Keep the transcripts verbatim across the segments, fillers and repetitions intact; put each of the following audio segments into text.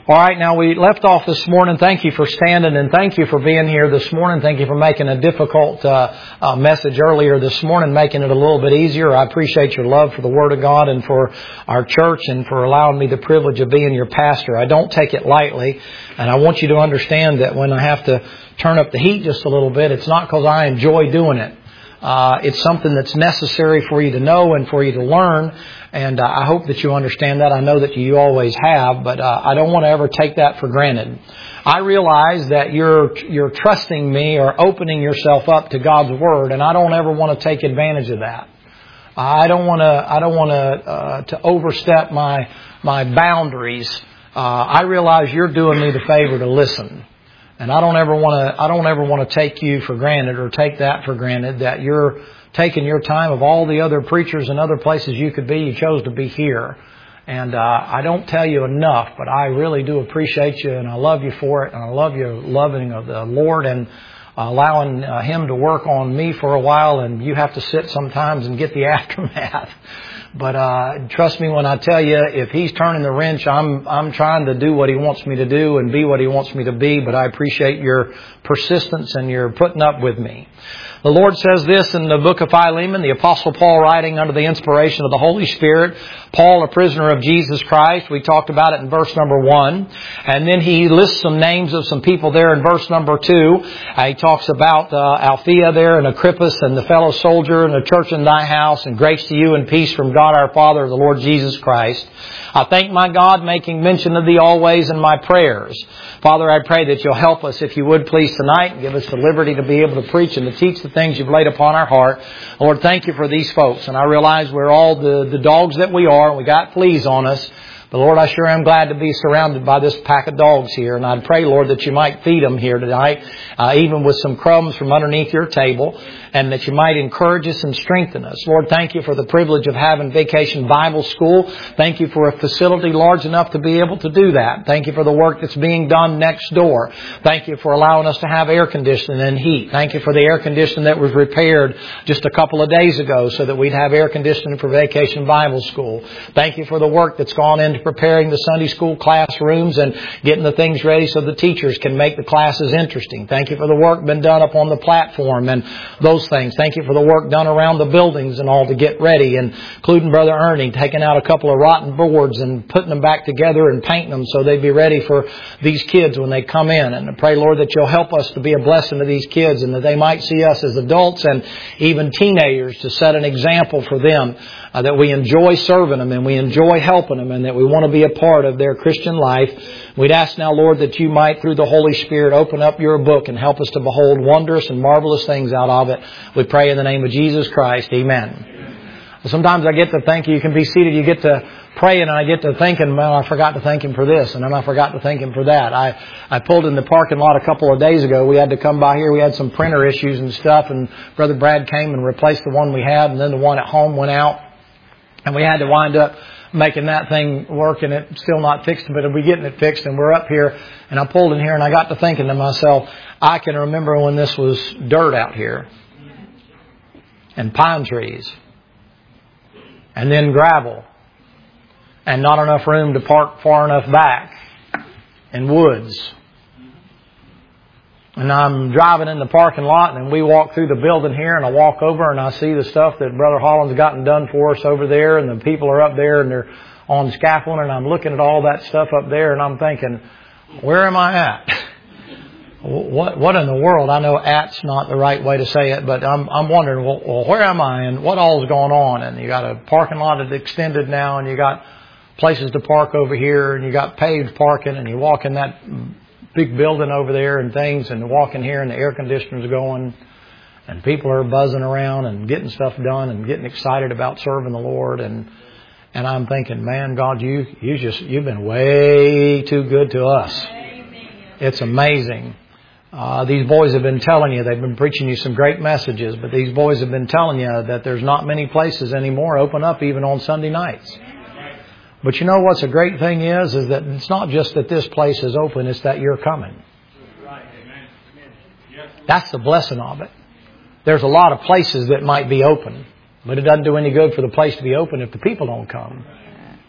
All right, now we left off this morning. Thank you for standing and thank you for being here this morning. Thank you for making a difficult uh, uh, message earlier this morning, making it a little bit easier. I appreciate your love for the Word of God and for our church and for allowing me the privilege of being your pastor. I don't take it lightly, and I want you to understand that when I have to turn up the heat just a little bit, it's not because I enjoy doing it. Uh, it's something that's necessary for you to know and for you to learn. And uh, I hope that you understand that. I know that you always have, but uh, I don't want to ever take that for granted. I realize that you're you're trusting me or opening yourself up to God's Word, and I don't ever want to take advantage of that. I don't want to I don't want to uh, to overstep my my boundaries. Uh, I realize you're doing me the favor to listen. And I don't ever want to, I don't ever want to take you for granted or take that for granted that you're taking your time of all the other preachers and other places you could be. You chose to be here. And, uh, I don't tell you enough, but I really do appreciate you and I love you for it. And I love your loving of the Lord and allowing uh, Him to work on me for a while. And you have to sit sometimes and get the aftermath. But uh trust me when I tell you, if He's turning the wrench, I'm I'm trying to do what He wants me to do and be what He wants me to be. But I appreciate your persistence and your putting up with me. The Lord says this in the book of Philemon, the Apostle Paul writing under the inspiration of the Holy Spirit. Paul, a prisoner of Jesus Christ. We talked about it in verse number one. And then he lists some names of some people there in verse number two. Uh, he talks about uh, Althea there and Agrippus and the fellow soldier and the church in thy house. And grace to you and peace from God our Father and the Lord Jesus Christ. I thank my God, making mention of thee always in my prayers. Father, I pray that you'll help us, if you would please tonight, and give us the liberty to be able to preach and to teach the things you've laid upon our heart. Lord, thank you for these folks. And I realize we're all the, the dogs that we are, and we got fleas on us. But Lord, I sure am glad to be surrounded by this pack of dogs here. And I'd pray, Lord, that you might feed them here tonight, uh, even with some crumbs from underneath your table, and that you might encourage us and strengthen us. Lord, thank you for the privilege of having Vacation Bible School. Thank you for a facility large enough to be able to do that. Thank you for the work that's being done next door. Thank you for allowing us to have air conditioning and heat. Thank you for the air conditioning that was repaired just a couple of days ago so that we'd have air conditioning for Vacation Bible School. Thank you for the work that's gone into preparing the Sunday school classrooms and getting the things ready so the teachers can make the classes interesting. Thank you for the work been done up on the platform and those things. Thank you for the work done around the buildings and all to get ready, and including Brother Ernie taking out a couple of rotten boards and putting them back together and painting them so they'd be ready for these kids when they come in. And I pray, Lord, that you'll help us to be a blessing to these kids and that they might see us as adults and even teenagers to set an example for them, uh, that we enjoy serving them and we enjoy helping them and that we want to be a part of their Christian life. We'd ask now, Lord, that you might, through the Holy Spirit, open up your book and help us to behold wondrous and marvelous things out of it. We pray in the name of Jesus Christ. Amen. Amen. Sometimes I get to think, you can be seated, you get to praying, and I get to thinking, well, I forgot to thank Him for this, and then I forgot to thank Him for that. I, I pulled in the parking lot a couple of days ago. We had to come by here. We had some printer issues and stuff, and Brother Brad came and replaced the one we had, and then the one at home went out, and we had to wind up making that thing work, and it's still not fixed, but we're getting it fixed, and we're up here, and I pulled in here, and I got to thinking to myself, I can remember when this was dirt out here, and pine trees, and then gravel, and not enough room to park far enough back, and woods. And I'm driving in the parking lot, and we walk through the building here, and I walk over, and I see the stuff that Brother Holland's gotten done for us over there, and the people are up there, and they're on scaffolding, and I'm looking at all that stuff up there, and I'm thinking, where am I at? What what in the world? I know at's not the right way to say it, but I'm I'm wondering, well, well where am I, and what all's going on? And you got a parking lot that's extended now, and you got places to park over here, and you got paved parking, and you walk in that big building over there and things, and walk in here and the air conditioner's going, and people are buzzing around and getting stuff done and getting excited about serving the Lord. And and I'm thinking, man, God, you you just you've been way too good to us. It's amazing. Uh, these boys have been telling you, they've been preaching you some great messages, but these boys have been telling you that there's not many places anymore open up even on Sunday nights. But you know what's a great thing is, is that it's not just that this place is open, it's that you're coming. That's the blessing of it. There's a lot of places that might be open, but it doesn't do any good for the place to be open if the people don't come.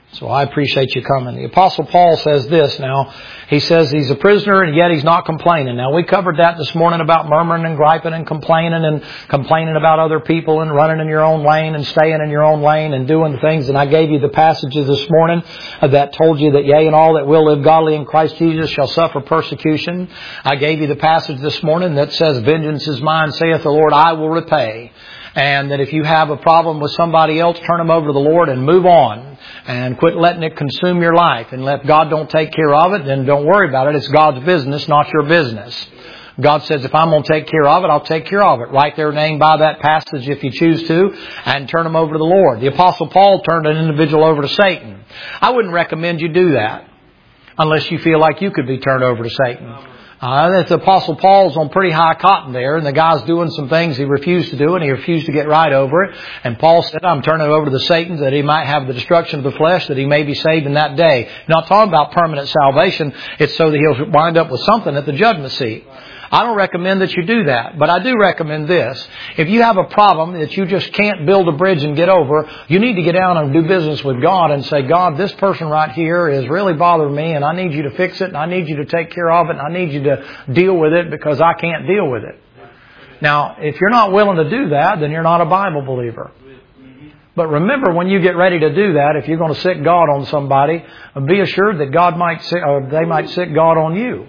So I appreciate you coming. The Apostle Paul says this now. He says he's a prisoner and yet he's not complaining. Now we covered that this morning about murmuring and griping and complaining and complaining about other people and running in your own lane and staying in your own lane and doing the things. And I gave you the passages this morning that told you that yea, and all that will live godly in Christ Jesus shall suffer persecution. I gave you the passage this morning that says, vengeance is mine, saith the Lord, I will repay. And that if you have a problem with somebody else, turn them over to the Lord and move on. And quit letting it consume your life. And if God don't take care of it, then don't worry about it. It's God's business, not your business. God says, if I'm going to take care of it, I'll take care of it. Write their name by that passage if you choose to, and turn them over to the Lord. The Apostle Paul turned an individual over to Satan. I wouldn't recommend you do that unless you feel like you could be turned over to Satan. Uh, the Apostle Paul's on pretty high cotton there, and the guy's doing some things he refused to do, and he refused to get right over it. And Paul said, I'm turning it over to the Satan that he might have the destruction of the flesh, that he may be saved in that day. Not talking about permanent salvation. It's so that he'll wind up with something at the judgment seat. I don't recommend that you do that, but I do recommend this. If you have a problem that you just can't build a bridge and get over, you need to get down and do business with God and say, God, this person right here is really bothering me, and I need you to fix it, and I need you to take care of it, and I need you to deal with it because I can't deal with it. Now, if you're not willing to do that, then you're not a Bible believer. But remember, when you get ready to do that, if you're going to sick God on somebody, be assured that God might sick, or they might sick God on you.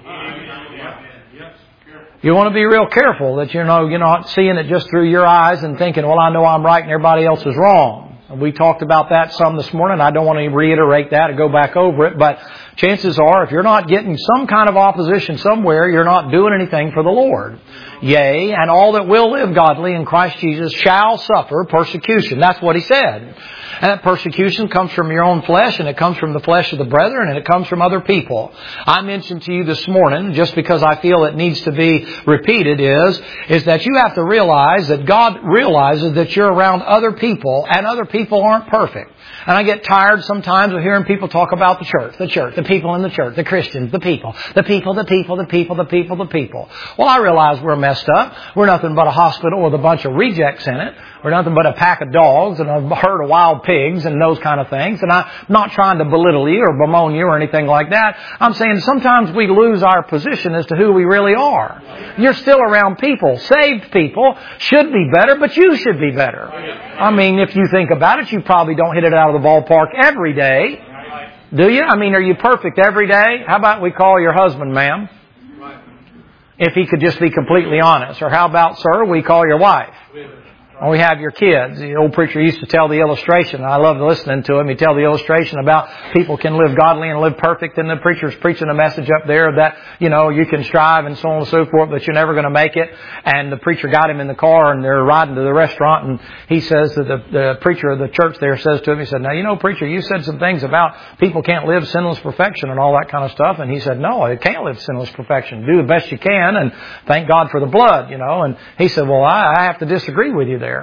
You want to be real careful that you know you're not seeing it just through your eyes and thinking, well, I know I'm right and everybody else is wrong. We talked about that some this morning. I don't want to reiterate that or go back over it, but chances are if you're not getting some kind of opposition somewhere, you're not doing anything for the Lord. Yea, and all that will live godly in Christ Jesus shall suffer persecution. That's what he said. And that persecution comes from your own flesh, and it comes from the flesh of the brethren, and it comes from other people. I mentioned to you this morning, just because I feel it needs to be repeated, is, is that you have to realize that God realizes that you're around other people, and other people aren't perfect. And I get tired sometimes of hearing people talk about the church, the church, the people in the church, the Christians, the people, the people, the people, the people, the people, the people. Well, I realize we're messed up. We're nothing but a hospital with a bunch of rejects in it. We're nothing but a pack of dogs and a herd of wild pigs and those kind of things. And I'm not trying to belittle you or bemoan you or anything like that. I'm saying sometimes we lose our position as to who we really are. You're still around people. Saved people should be better, but you should be better. I mean, if you think about it, you probably don't hit it out of the ballpark every day. Do you? I mean, are you perfect every day? How about we call your husband, ma'am? If he could just be completely honest. Or how about, sir, we call your wife? Or we have your kids. The old preacher used to tell the illustration. I loved listening to him. He'd tell the illustration about people can live godly and live perfect. And the preacher's preaching a message up there that, you know, you can strive and so on and so forth, but you're never going to make it. And the preacher got him in the car and they're riding to the restaurant. And he says that the, the preacher of the church there says to him, he said, now, you know, preacher, you said some things about people can't live sinless perfection and all that kind of stuff. And he said, no, it can't live sinless perfection. Do the best you can and thank God for the blood, you know. And he said, well, I, I have to disagree with you there.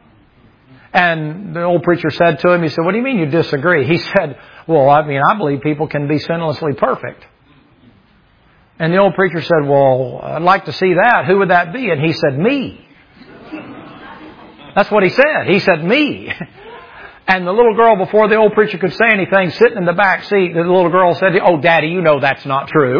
And the old preacher said to him, he said, what do you mean you disagree? He said, well, I mean, I believe people can be sinlessly perfect. And the old preacher said, well, I'd like to see that. Who would that be? And he said, me. That's what he said. He said, me. And the little girl, before the old preacher could say anything, sitting in the back seat, the little girl said, oh, Daddy, you know that's not true.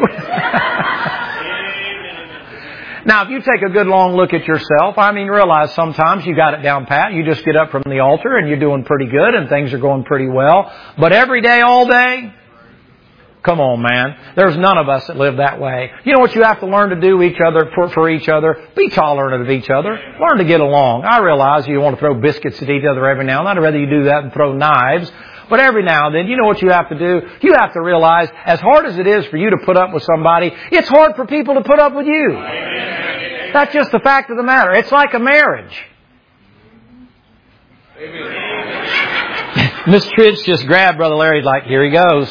Now, if you take a good long look at yourself, I mean, realize sometimes you got it down pat. You just get up from the altar and you're doing pretty good and things are going pretty well. But every day, all day, come on, man. There's none of us that live that way. You know what you have to learn to do each other for, for each other? Be tolerant of each other. Learn to get along. I realize you want to throw biscuits at each other every now and then. I'd rather you do that than throw knives. But every now and then, you know what you have to do? You have to realize, as hard as it is for you to put up with somebody, it's hard for people to put up with you. Amen. That's just the fact of the matter. It's like a marriage. Miss Tridge just grabbed Brother Larry like, here he goes.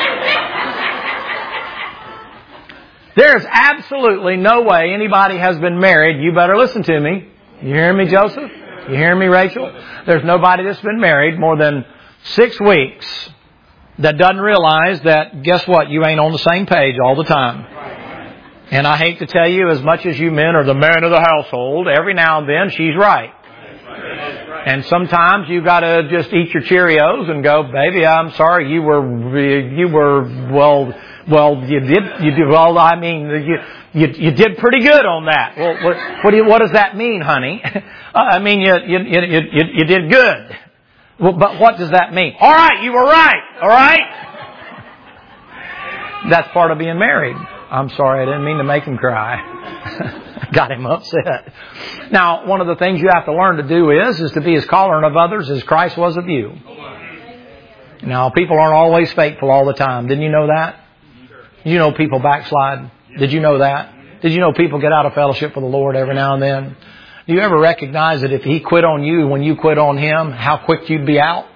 There's absolutely no way anybody has been married. You better listen to me. You hear me, Joseph? You hear me, Rachel? There's nobody that's been married more than six weeks that doesn't realize that, guess what, you ain't on the same page all the time. And I hate to tell you, as much as you men are the man of the household, every now and then she's right. And sometimes you got to just eat your Cheerios and go, baby, I'm sorry, you were, you were, well, well, you did, you did, well, I mean, you, you, you did pretty good on that. Well, what, what do you, what does that mean, honey? I mean, you, you, you, you, you did good. Well, but what does that mean? All right, you were right. All right. That's part of being married. I'm sorry, I didn't mean to make him cry. Got him upset. Now, one of the things you have to learn to do is, is to be as tolerant of others as Christ was of you. Now, people aren't always faithful all the time. Didn't you know that? You know people backslide. Did you know that? Did you know people get out of fellowship with the Lord every now and then? Do you ever recognize that if He quit on you when you quit on Him, how quick you'd be out?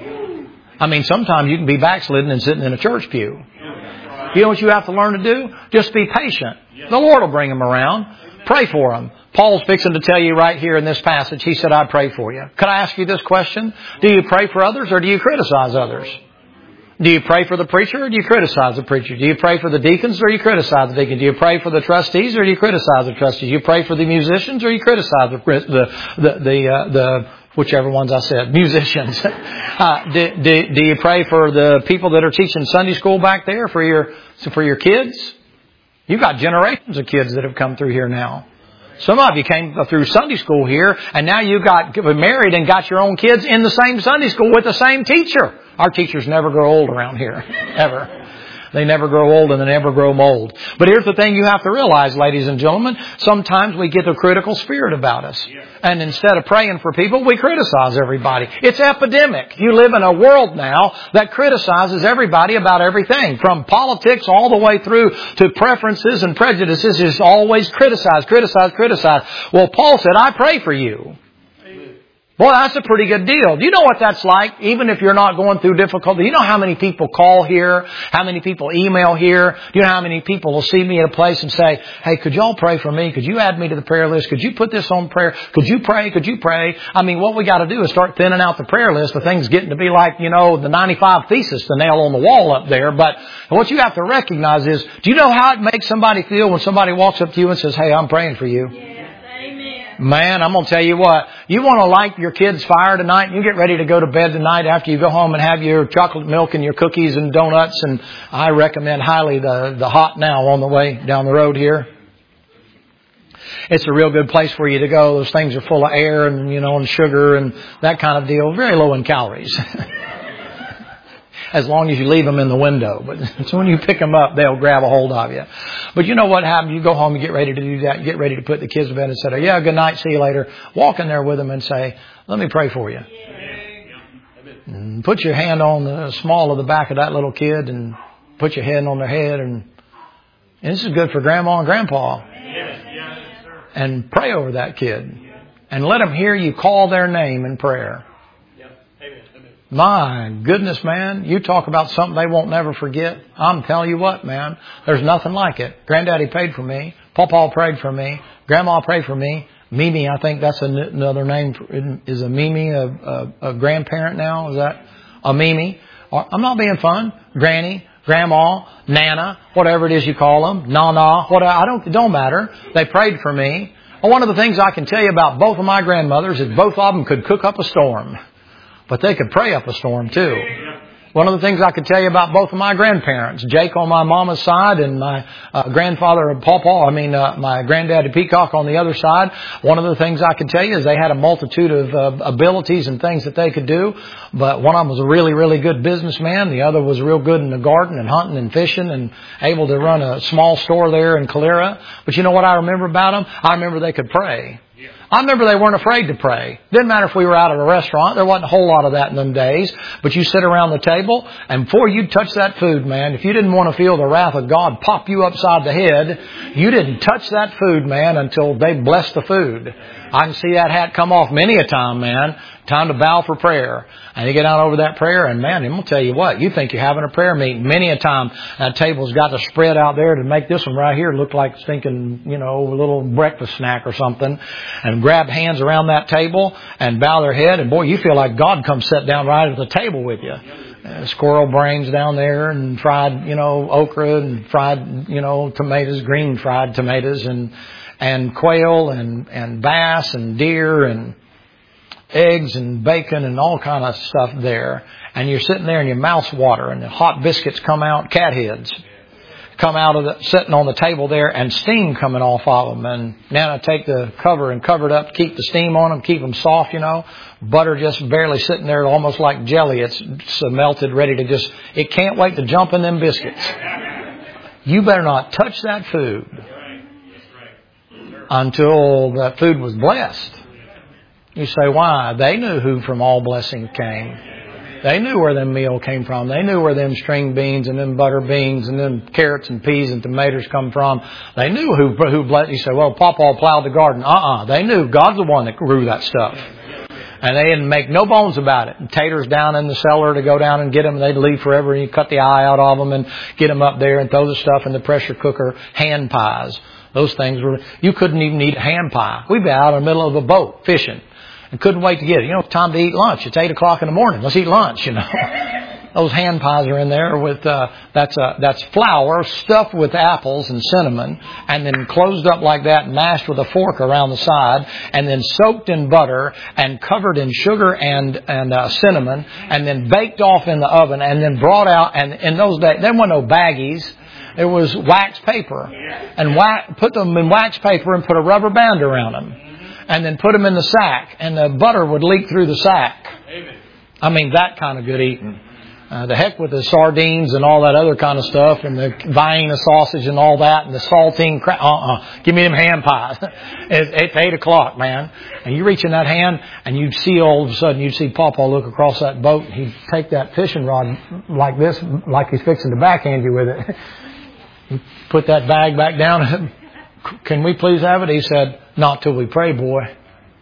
I mean, sometimes you can be backslidden and sitting in a church pew. You know what you have to learn to do? Just be patient. The Lord will bring them around. Pray for them. Paul's fixing to tell you right here in this passage. He said, I pray for you. Could I ask you this question? Do you pray for others or do you criticize others? Do you pray for the preacher or do you criticize the preacher? Do you pray for the deacons or do you criticize the deacons? Do you pray for the trustees or do you criticize the trustees? Do you pray for the musicians or do you criticize the the the the, uh, the whichever ones I said, musicians? uh, do, do, do you pray for the people that are teaching Sunday school back there for your for your kids? You've got generations of kids that have come through here now. Some of you came through Sunday school here, and now you got married and got your own kids in the same Sunday school with the same teacher. Our teachers never grow old around here, ever. They never grow old and they never grow mold. But here's the thing you have to realize, ladies and gentlemen. Sometimes we get a critical spirit about us. And instead of praying for people, we criticize everybody. It's epidemic. You live in a world now that criticizes everybody about everything. From politics all the way through to preferences and prejudices is always criticize, criticize, criticize. Well, Paul said, I pray for you. Boy, that's a pretty good deal. Do you know what that's like? Even if you're not going through difficulty. You know how many people call here? How many people email here? Do you know how many people will see me at a place and say, hey, could y'all pray for me? Could you add me to the prayer list? Could you put this on prayer? Could you pray? Could you pray? I mean, what we got to do is start thinning out the prayer list. The thing's getting to be like, you know, the ninety-five thesis, the nail on the wall up there. But what you have to recognize is, do you know how it makes somebody feel when somebody walks up to you and says, hey, I'm praying for you? Yeah. Man, I'm going to tell you what, you want to light your kids' fire tonight and you get ready to go to bed tonight after you go home and have your chocolate milk and your cookies and donuts. And I recommend highly the, the Hot Now on the way down the road here. It's a real good place for you to go. Those things are full of air and, you know, and sugar and that kind of deal. Very low in calories. As long as you leave them in the window. But so when you pick them up, they'll grab a hold of you. But you know what happens? You go home and get ready to do that. You get ready to put the kids to bed and say, oh, yeah, good night, see you later. Walk in there with them and say, let me pray for you. And put your hand on the small of the back of that little kid and put your hand on their head. And, and this is good for grandma and grandpa. And pray over that kid. And let them hear you call their name in prayer. My goodness, man, you talk about something they won't never forget. I'm telling you what, man, there's nothing like it. Granddaddy prayed for me. Pawpaw prayed for me. Grandma prayed for me. Mimi, I think that's another name. For, is a Mimi a, a, a grandparent now? Is that a Mimi? I'm not being fun. Granny, Grandma, Nana, whatever it is you call them. Nana, whatever. I don't, it don't matter. They prayed for me. Well, one of the things I can tell you about both of my grandmothers is both of them could cook up a storm. But they could pray up a storm too. One of the things I could tell you about both of my grandparents, Jake on my mama's side and my uh, grandfather, Pawpaw, I mean uh, my granddaddy Peacock on the other side. One of the things I could tell you is they had a multitude of uh, abilities and things that they could do. But one of them was a really, really good businessman. The other was real good in the garden and hunting and fishing and able to run a small store there in Calera. But you know what I remember about them? I remember they could pray. I remember they weren't afraid to pray. Didn't matter if we were out at a restaurant. There wasn't a whole lot of that in them days. But you sit around the table, and before you touch that food, man, if you didn't want to feel the wrath of God pop you upside the head, you didn't touch that food, man, until they blessed the food. I can see that hat come off many a time, man. Time to bow for prayer. And you get out over that prayer, and man, I'm going to tell you what, you think you're having a prayer meeting. Many a time that table's got the spread out there to make this one right here look like stinking, you know, a little breakfast snack or something. And grab hands around that table and bow their head. And boy, you feel like God comes sit down right at the table with you. Uh, squirrel brains down there and fried, you know, okra and fried, you know, tomatoes, green fried tomatoes and, and quail and, and bass and deer and eggs and bacon and all kind of stuff there. And you're sitting there and your mouth's watering and the hot biscuits come out, cat heads, come out of the, sitting on the table there and steam coming off of them. And now I take the cover and cover it up, keep the steam on them, keep them soft, you know. Butter just barely sitting there almost like jelly. It's so melted, ready to just, it can't wait to jump in them biscuits. You better not touch that food until that food was blessed. You say, why? They knew who from all blessings came. They knew where them meal came from. They knew where them string beans and them butter beans and them carrots and peas and tomatoes come from. They knew who who blessed. You say, well, Papa plowed the garden. Uh-uh. They knew God's the one that grew that stuff. And they didn't make no bones about it. And taters down in the cellar to go down and get them. They'd leave forever and you cut the eye out of them and get them up there and throw the stuff in the pressure cooker. Hand pies. Those things were, you couldn't even eat a hand pie. We'd be out in the middle of a boat fishing. And couldn't wait to get it. You know, it's time to eat lunch. It's eight o'clock in the morning. Let's eat lunch, you know. Those hand pies are in there with, uh, that's, uh, that's flour stuffed with apples and cinnamon and then closed up like that and mashed with a fork around the side and then soaked in butter and covered in sugar and, and, uh, cinnamon and then baked off in the oven and then brought out. And in those days, there weren't no baggies. It was wax paper and wax, put them in wax paper and put a rubber band around them. And then put them in the sack, and the butter would leak through the sack. Amen. I mean, that kind of good eating. Uh, the heck with the sardines and all that other kind of stuff, and the Vienna sausage and all that, and the saltine crap. Uh-uh. Give me them hand pies. it's, it's eight o'clock, man. And you reach in that hand, and you'd see all of a sudden, you'd see Papa look across that boat, and he'd take that fishing rod like this, like he's fixing to backhand you with it. He'd put that bag back down. Can we please have it? He said, not till we pray, boy.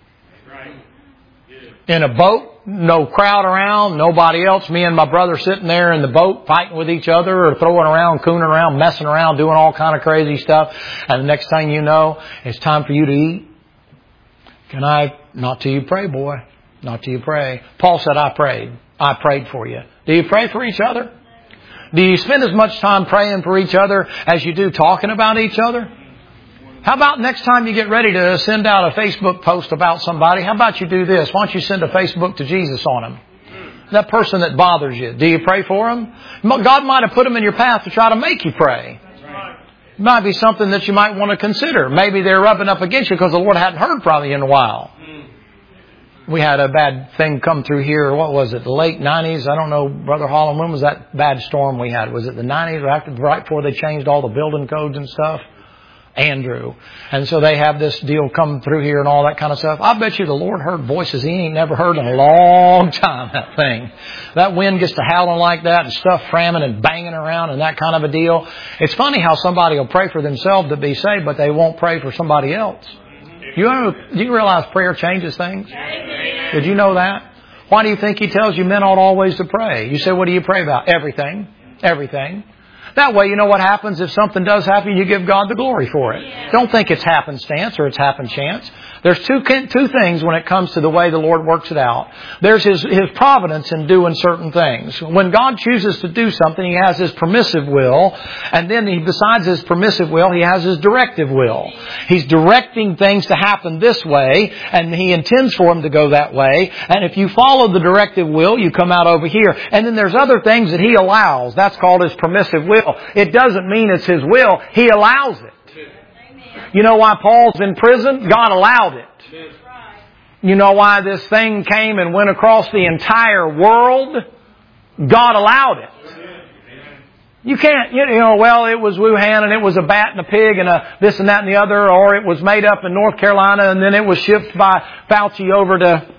In a boat, no crowd around, nobody else. Me and my brother sitting there in the boat fighting with each other or throwing around, cooning around, messing around, doing all kind of crazy stuff. And the next thing you know, it's time for you to eat. Can I? Not till you pray, boy. Not till you pray. Paul said, I prayed. I prayed for you. Do you pray for each other? Do you spend as much time praying for each other as you do talking about each other? How about next time you get ready to send out a Facebook post about somebody, how about you do this? Why don't you send a Facebook to Jesus on them? That person that bothers you. Do you pray for them? God might have put them in your path to try to make you pray. It might be something that you might want to consider. Maybe they're rubbing up against you because the Lord hadn't heard from you in a while. We had a bad thing come through here. What was it? The late nineties? I don't know, Brother Holland. When was that bad storm we had? Was it the nineties or after, right before they changed all the building codes and stuff? Andrew. And so they have this deal come through here and all that kind of stuff. I bet you the Lord heard voices he ain't never heard in a long time, that thing. That wind gets to howling like that and stuff framming and banging around and that kind of a deal. It's funny how somebody will pray for themselves to be saved, but they won't pray for somebody else. You know, do you realize prayer changes things? Did you know that? Why do you think he tells you men ought always to pray? You say, what do you pray about? Everything. Everything. That way, you know what happens if something does happen, you give God the glory for it. Yeah. Don't think it's happenstance or it's happen chance. There's two two things when it comes to the way the Lord works it out. There's His, His providence in doing certain things. When God chooses to do something, He has His permissive will. And then he, besides His permissive will, He has His directive will. He's directing things to happen this way, and He intends for them to go that way. And if you follow the directive will, you come out over here. And then there's other things that He allows. That's called His permissive will. It doesn't mean it's His will. He allows it. You know why Paul's in prison? God allowed it. You know why this thing came and went across the entire world? God allowed it. You can't, you know, well, it was Wuhan and it was a bat and a pig and a this and that and the other, or it was made up in North Carolina and then it was shipped by Fauci over to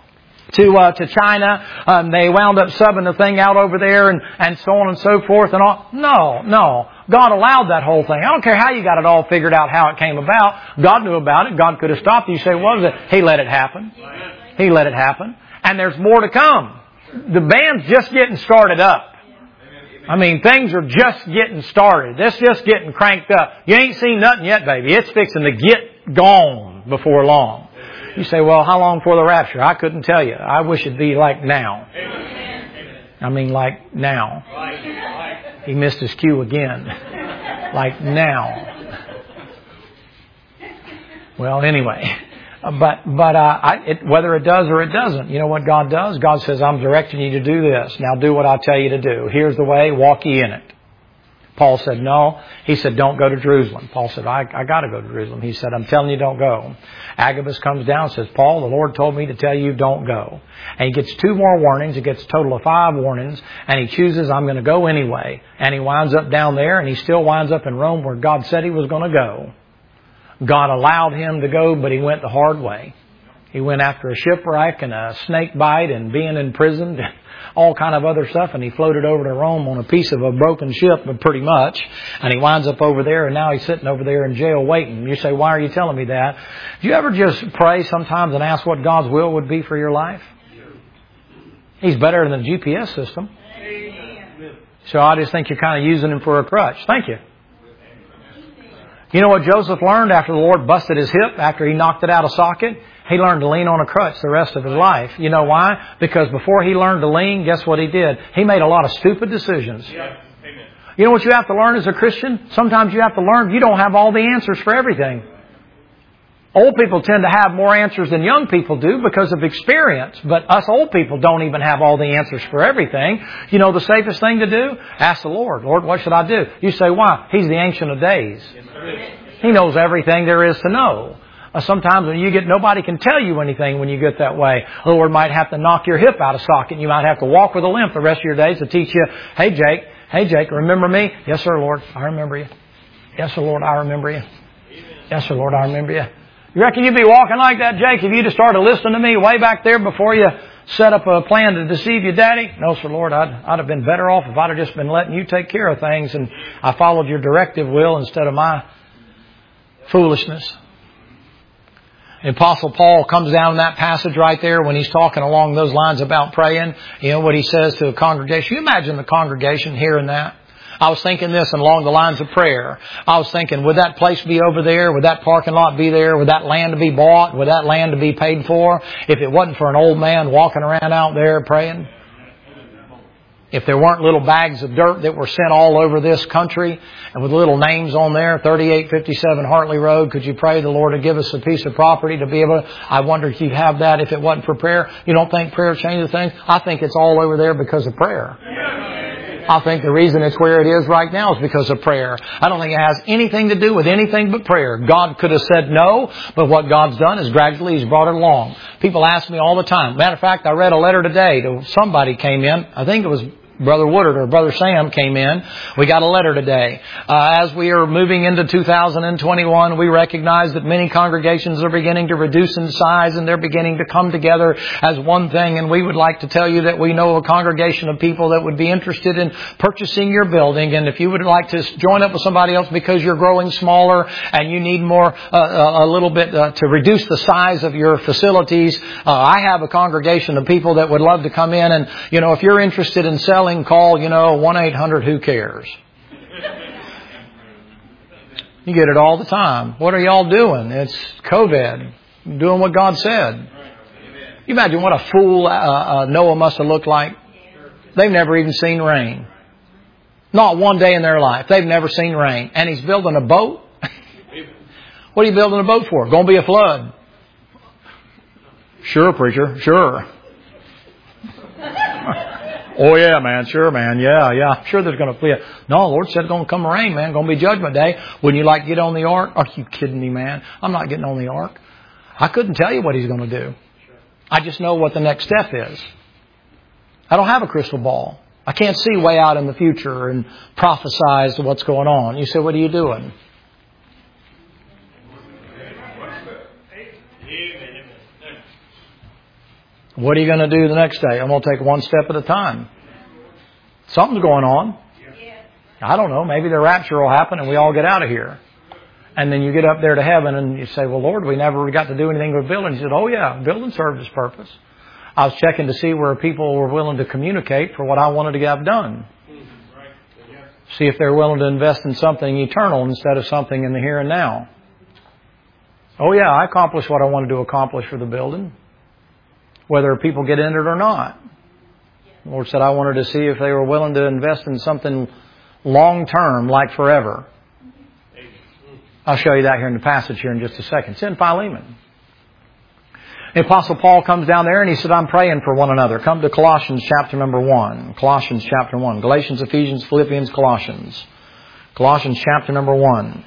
to uh, to China. Um, they wound up subbing the thing out over there and, and so on and so forth and all. No, no. God allowed that whole thing. I don't care how you got it all figured out, how it came about. God knew about it. God could have stopped it. You say, what was it? He let it happen. He let it happen. And there's more to come. The band's just getting started up. I mean, things are just getting started. It's just getting cranked up. You ain't seen nothing yet, baby. It's fixing to get gone before long. You say, well, how long before the rapture? I couldn't tell you. I wish it'd be like now. I mean, like now. He missed his cue again. Like now. Well, anyway, But but uh, I, it, whether it does or it doesn't, you know what God does? God says, I'm directing you to do this. Now do what I tell you to do. Here's the way. Walk ye in it. Paul said, no. He said, don't go to Jerusalem. Paul said, I, I got to go to Jerusalem. He said, I'm telling you, don't go. Agabus comes down and says, Paul, the Lord told me to tell you, don't go. And he gets two more warnings. He gets a total of five warnings. And he chooses, I'm going to go anyway. And he winds up down there, and he still winds up in Rome where God said he was going to go. God allowed him to go, but he went the hard way. He went after a shipwreck and a snake bite and being imprisoned and all kind of other stuff. And he floated over to Rome on a piece of a broken ship, but pretty much. And he winds up over there, and now he's sitting over there in jail waiting. You say, why are you telling me that? Do you ever just pray sometimes and ask what God's will would be for your life? He's better than the G P S system. So I just think you're kind of using him for a crutch. Thank you. You know what Joseph learned after the Lord busted his hip, after he knocked it out of socket? He learned to lean on a crutch the rest of his life. You know why? Because before he learned to lean, guess what he did? He made a lot of stupid decisions. Yeah. Amen. You know what you have to learn as a Christian? Sometimes you have to learn you don't have all the answers for everything. Old people tend to have more answers than young people do because of experience. But us old people don't even have all the answers for everything. You know the safest thing to do? Ask the Lord. Lord, what should I do? You say, why? He's the Ancient of Days. He knows everything there is to know. Uh, sometimes when you get, nobody can tell you anything when you get that way. The Lord might have to knock your hip out of socket. You might have to walk with a limp the rest of your days to teach you, hey Jake, hey Jake, remember me? Yes sir, Lord, I remember you. Yes sir, Lord, I remember you. Yes sir, Lord, I remember you. You reckon you'd be walking like that, Jake, if you'd have started listening to me way back there before you set up a plan to deceive your daddy? No, sir, Lord, I'd, I'd have been better off if I'd have just been letting you take care of things and I followed your directive will instead of my foolishness. The Apostle Paul comes down in that passage right there when he's talking along those lines about praying. You know what he says to the congregation. You imagine the congregation hearing that. I was thinking this along the lines of prayer. I was thinking, would that place be over there? Would that parking lot be there? Would that land to be bought? Would that land to be paid for? If it wasn't for an old man walking around out there praying? If there weren't little bags of dirt that were sent all over this country and with little names on there, thirty-eight fifty-seven Hartley Road, could you pray the Lord to give us a piece of property to be able to, I wonder if you'd have that if it wasn't for prayer. You don't think prayer changes things? I think it's all over there because of prayer. I think the reason it's where it is right now is because of prayer. I don't think it has anything to do with anything but prayer. God could have said no, but what God's done is gradually He's brought it along. People ask me all the time. Matter of fact, I read a letter today to somebody came in. I think it was Brother Woodard or Brother Sam came in. We got a letter today. Uh, as we are moving into two thousand twenty-one, we recognize that many congregations are beginning to reduce in size and they're beginning to come together as one thing. And we would like to tell you that we know a congregation of people that would be interested in purchasing your building. And if you would like to join up with somebody else because you're growing smaller and you need more, uh, a little bit uh, to reduce the size of your facilities, uh, I have a congregation of people that would love to come in. And, you know, if you're interested in selling, call, you know, one eight hundred who cares. You get it all the time. What are y'all doing? It's COVID. Doing what God said. You imagine what a fool uh, uh, Noah must have looked like. They've never even seen rain. Not one day in their life. They've never seen rain. And he's building a boat. What are you building a boat for? Going to be a flood. Sure, preacher. Sure. Oh yeah, man. Sure, man. Yeah, yeah. Sure there's going to be a... No, Lord said it's going to come rain, man. Going to be judgment day. Wouldn't you like to get on the ark? Are you kidding me, man? I'm not getting on the ark. I couldn't tell you what He's going to do. I just know what the next step is. I don't have a crystal ball. I can't see way out in the future and prophesize what's going on. You say, what are you doing? What are you going to do the next day? I'm going to take one step at a time. Something's going on. I don't know. Maybe the rapture will happen and we all get out of here. And then you get up there to heaven and you say, well, Lord, we never got to do anything with building. He said, oh, yeah, building served its purpose. I was checking to see where people were willing to communicate for what I wanted to have done. See if they're willing to invest in something eternal instead of something in the here and now. Oh, yeah, I accomplished what I wanted to accomplish for the building, whether people get in it or not. The Lord said I wanted to see if they were willing to invest in something long-term, like forever. I'll show you that here in the passage here in just a second. It's in Philemon. The Apostle Paul comes down there and he said, I'm praying for one another. Come to Colossians chapter number one. Colossians chapter one. Galatians, Ephesians, Philippians, Colossians. Colossians chapter number one.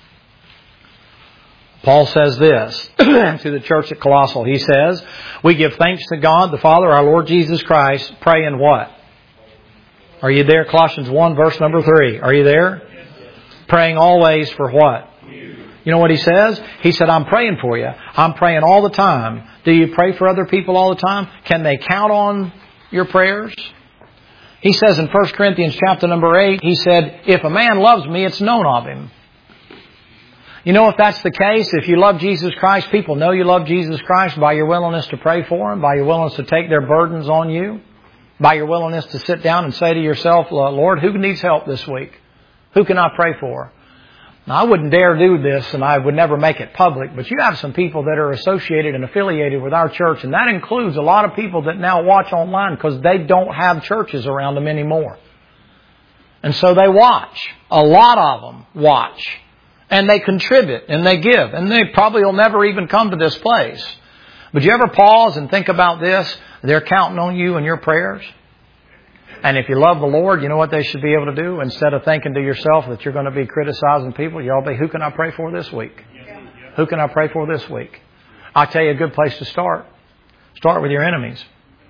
Paul says this to the church at Colossal. He says, we give thanks to God, the Father, our Lord Jesus Christ, praying what? Are you there? Colossians one, verse number three. Are you there? Praying always for what? You know what he says? He said, I'm praying for you. I'm praying all the time. Do you pray for other people all the time? Can they count on your prayers? He says in First Corinthians chapter number eight, he said, if a man loves me, it's known of him. You know, if that's the case, if you love Jesus Christ, people know you love Jesus Christ by your willingness to pray for them, by your willingness to take their burdens on you, by your willingness to sit down and say to yourself, Lord, who needs help this week? Who can I pray for? Now, I wouldn't dare do this, and I would never make it public, but you have some people that are associated and affiliated with our church, and that includes a lot of people that now watch online because they don't have churches around them anymore. And so they watch. A lot of them watch. And they contribute, and they give, and they probably will never even come to this place. But you ever pause and think about this? They're counting on you and your prayers. And if you love the Lord, you know what they should be able to do? Instead of thinking to yourself that you're going to be criticizing people, you'll be, who can I pray for this week? Who can I pray for this week? I'll tell you a good place to start. Start with your enemies.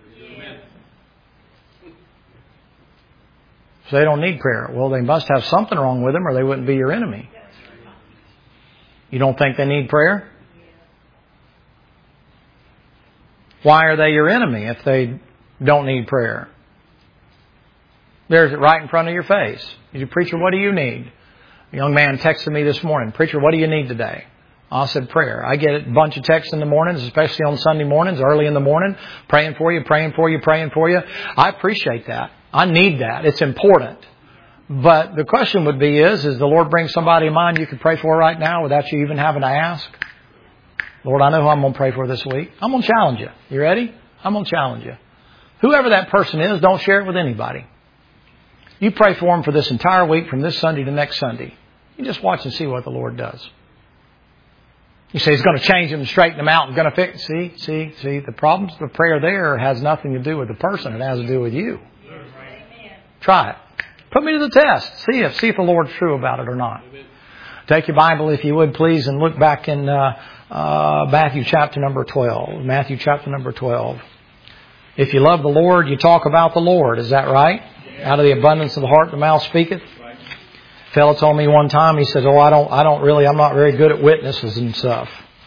So they don't need prayer. Well, they must have something wrong with them or they wouldn't be your enemy. You don't think they need prayer? Why are they your enemy if they don't need prayer? There's it right in front of your face. You preacher, what do you need? A young man texted me this morning. Preacher, what do you need today? I said prayer. I get a bunch of texts in the mornings, especially on Sunday mornings, early in the morning, praying for you, praying for you, praying for you. I appreciate that. I need that. It's important. But the question would be is, is the Lord bring somebody in mind you could pray for right now without you even having to ask? Lord, I know who I'm going to pray for this week. I'm going to challenge you. You ready? I'm going to challenge you. Whoever that person is, don't share it with anybody. You pray for them for this entire week from this Sunday to next Sunday. You just watch and see what the Lord does. You say He's going to change them and straighten them out and going to fix. See, see, see. The problems of prayer there has nothing to do with the person. It has to do with you. Try it. Put me to the test. See if see if the Lord's true about it or not. Take your Bible, if you would, please, and look back in uh, uh, Matthew chapter number twelve. Matthew chapter number twelve. If you love the Lord, you talk about the Lord. Is that right? Out of the abundance of the heart, the mouth speaketh. Right. A fellow told me one time, he said, oh, I don't, I don't really, I'm not very good at witnesses and stuff.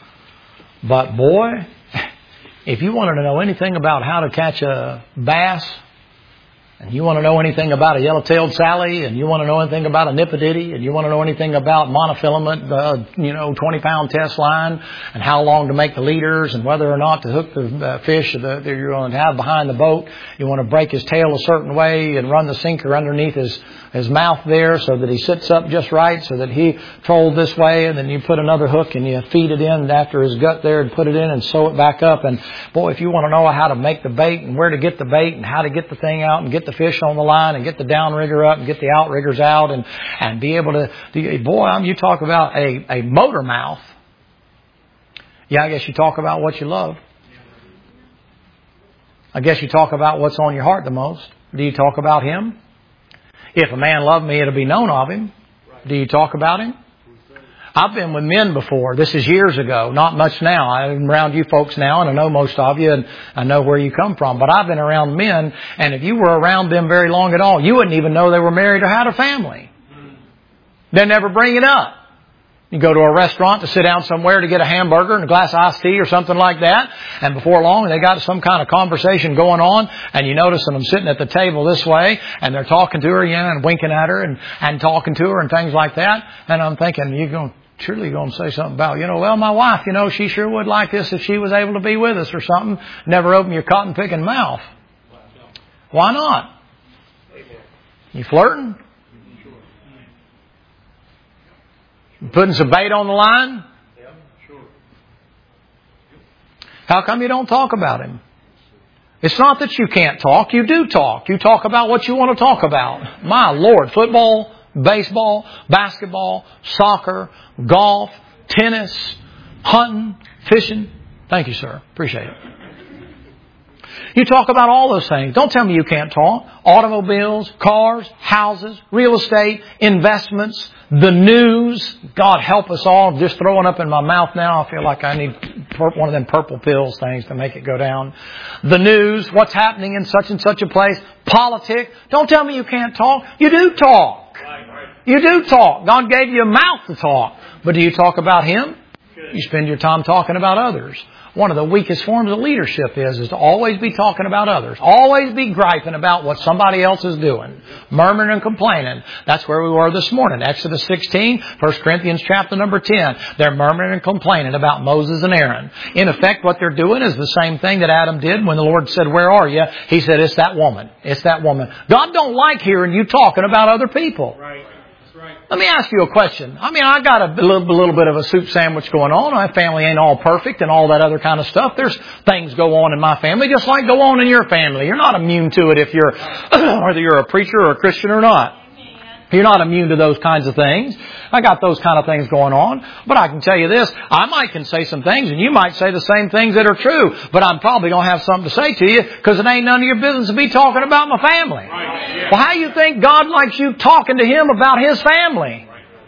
But boy, if you wanted to know anything about how to catch a bass, and you want to know anything about a yellow-tailed Sally, and you want to know anything about a nipodiddy, and you want to know anything about monofilament, uh, you know, twenty-pound test line, and how long to make the leaders, and whether or not to hook the uh, fish that you're going to have behind the boat, you want to break his tail a certain way and run the sinker underneath his his mouth there so that he sits up just right, so that he trolled this way, and then you put another hook and you feed it in after his gut there and put it in and sew it back up. And boy, if you want to know how to make the bait and where to get the bait and how to get the thing out and get the fish on the line and get the downrigger up and get the outriggers out and, and be able to, boy, I'm, you talk about a, a motor mouth. Yeah, I guess you talk about what you love. I guess you talk about what's on your heart the most. Do you talk about Him? If a man love me, it'll be known of him. Do you talk about him? I've been with men before. This is years ago. Not much now. I'm around you folks now, and I know most of you, and I know where you come from. But I've been around men, and if you were around them very long at all, you wouldn't even know they were married or had a family. They never bring it up. You go to a restaurant to sit down somewhere to get a hamburger and a glass of iced tea or something like that. And before long, they got some kind of conversation going on. And you notice them sitting at the table this way. And they're talking to her, you know, and winking at her and, and talking to her and things like that. And I'm thinking, you're going, surely going to say something about, you know, well, my wife, you know, she sure would like this if she was able to be with us or something. Never open your cotton picking mouth. Why not? You flirting? Putting some bait on the line? Yeah, sure. How come you don't talk about Him? It's not that you can't talk. You do talk. You talk about what you want to talk about. My Lord, football, baseball, basketball, soccer, golf, tennis, hunting, fishing. Thank you, sir. Appreciate it. You talk about all those things. Don't tell me you can't talk. Automobiles, cars, houses, real estate, investments, the news. God help us all. I'm just throwing up in my mouth now. I feel like I need one of them purple pills things to make it go down. The news, what's happening in such and such a place. Politics. Don't tell me you can't talk. You do talk. You do talk. God gave you a mouth to talk. But do you talk about Him? You spend your time talking about others. One of the weakest forms of leadership is, is to always be talking about others. Always be griping about what somebody else is doing. Murmuring and complaining. That's where we were this morning. Exodus sixteen, First Corinthians chapter number ten. They're murmuring and complaining about Moses and Aaron. In effect, what they're doing is the same thing that Adam did when the Lord said, where are you? He said, it's that woman. It's that woman. God don't like hearing you talking about other people. Right. Let me ask you a question. I mean, I got a little, a little bit of a soup sandwich going on. My family ain't all perfect and all that other kind of stuff. There's things go on in my family just like go on in your family. You're not immune to it if you're, whether you're a preacher or a Christian or not. You're not immune to those kinds of things. I got those kind of things going on. But I can tell you this, I might can say some things and you might say the same things that are true. But I'm probably going to have something to say to you because it ain't none of your business to be talking about my family. Well, how do you think God likes you talking to Him about His family?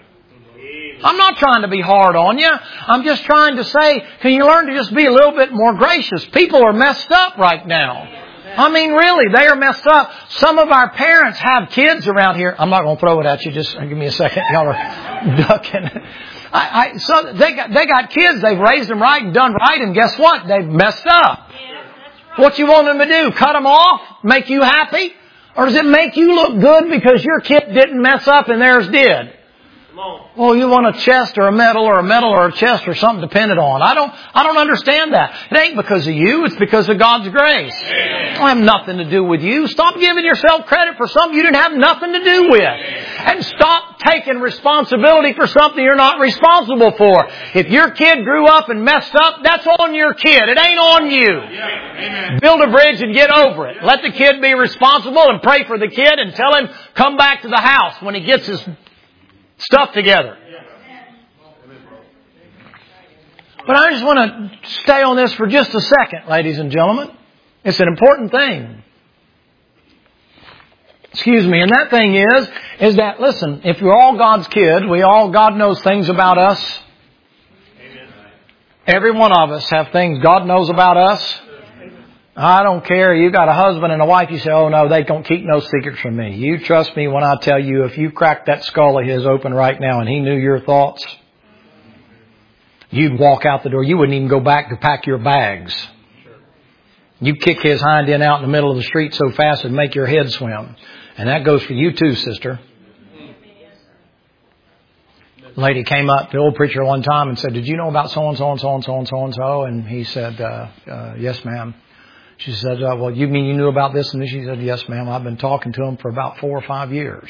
I'm not trying to be hard on you. I'm just trying to say, can you learn to just be a little bit more gracious? People are messed up right now. I mean, really, they are messed up. Some of our parents have kids around here. I'm not going to throw it at you. Just give me a second. Y'all are ducking. I, I, so they got, they got kids. They've raised them right and done right. And guess what? They've messed up. What you want them to do? Cut them off? Make you happy? Or does it make you look good because your kid didn't mess up and theirs did? Well, you want a chest or a medal or a medal or a chest or something dependent on. I don't, I don't understand that. It ain't because of you. It's because of God's grace. It don't have nothing to do with you. Stop giving yourself credit for something you didn't have nothing to do with. And stop taking responsibility for something you're not responsible for. If your kid grew up and messed up, that's on your kid. It ain't on you. Build a bridge and get over it. Let the kid be responsible and pray for the kid and tell him come back to the house when he gets his stuff together. But I just want to stay on this for just a second, ladies and gentlemen. It's an important thing. Excuse me. And that thing is, is that, listen, if we're all God's kid, we all, God knows things about us. Every one of us have things God knows about us. I don't care. You got a husband and a wife. You say, oh no, they don't keep no secrets from me. You trust me when I tell you, if you cracked that skull of his open right now and he knew your thoughts, you'd walk out the door. You wouldn't even go back to pack your bags. You'd kick his hind end out in the middle of the street so fast it'd make your head swim. And that goes for you too, sister. A lady came up to the old preacher one time and said, did you know about so-and-so and so-and-so and so-and-so? And he said, uh, uh, yes, ma'am. She said, uh, well, you mean you knew about this? And she said, yes, ma'am. I've been talking to him for about four or five years.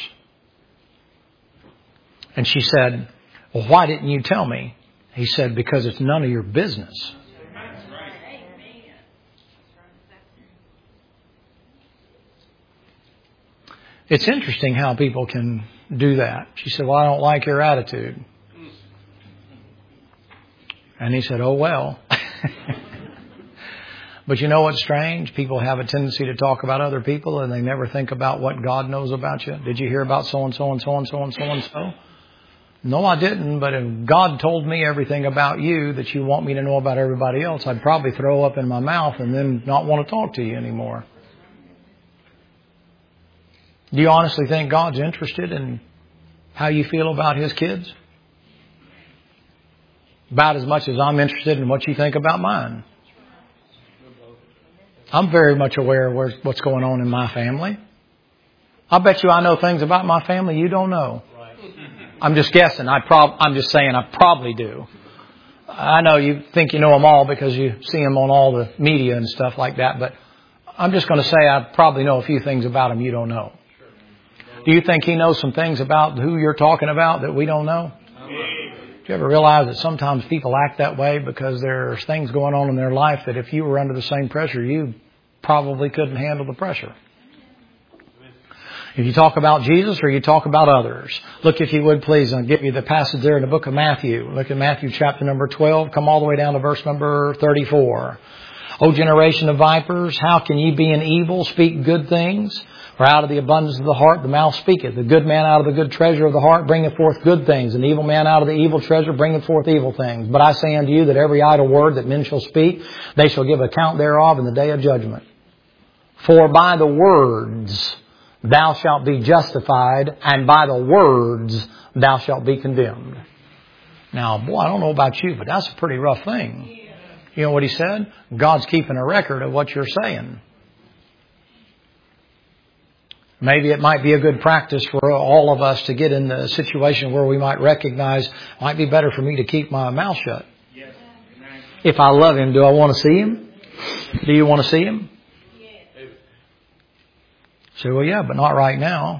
And she said, well, why didn't you tell me? He said, because it's none of your business. It's interesting how people can do that. She said, well, I don't like your attitude. And he said, oh, well. But you know what's strange? People have a tendency to talk about other people and they never think about what God knows about you. Did you hear about so-and-so and so-and-so and so-and-so? No, I didn't. But if God told me everything about you that you want me to know about everybody else, I'd probably throw up in my mouth and then not want to talk to you anymore. Do you honestly think God's interested in how you feel about His kids? About as much as I'm interested in what you think about mine. I'm very much aware of what's going on in my family. I bet you I know things about my family you don't know. I'm just guessing. I prob- I'm just saying I probably do. I know you think you know them all because you see them on all the media and stuff like that, but I'm just going to say I probably know a few things about them you don't know. Do you think He knows some things about who you're talking about that we don't know? Do you ever realize that sometimes people act that way because there's things going on in their life that if you were under the same pressure, you probably couldn't handle the pressure? If you talk about Jesus or you talk about others. Look, if you would, please, I'll give you the passage there in the book of Matthew. Look at Matthew chapter number twelve. Come all the way down to verse number thirty-four. O generation of vipers, how can ye being evil speak good things? For out of the abundance of the heart the mouth speaketh. The good man out of the good treasure of the heart bringeth forth good things. And the evil man out of the evil treasure bringeth forth evil things. But I say unto you that every idle word that men shall speak, they shall give account thereof in the day of judgment. For by the words thou shalt be justified, and by the words thou shalt be condemned. Now, boy, I don't know about you, but that's a pretty rough thing. You know what he said? God's keeping a record of what you're saying. Maybe it might be a good practice for all of us to get in the situation where we might recognize it might be better for me to keep my mouth shut. Yes. If I love Him, do I want to see Him? Do you want to see Him? Yes. Say, well, yeah, but not right now.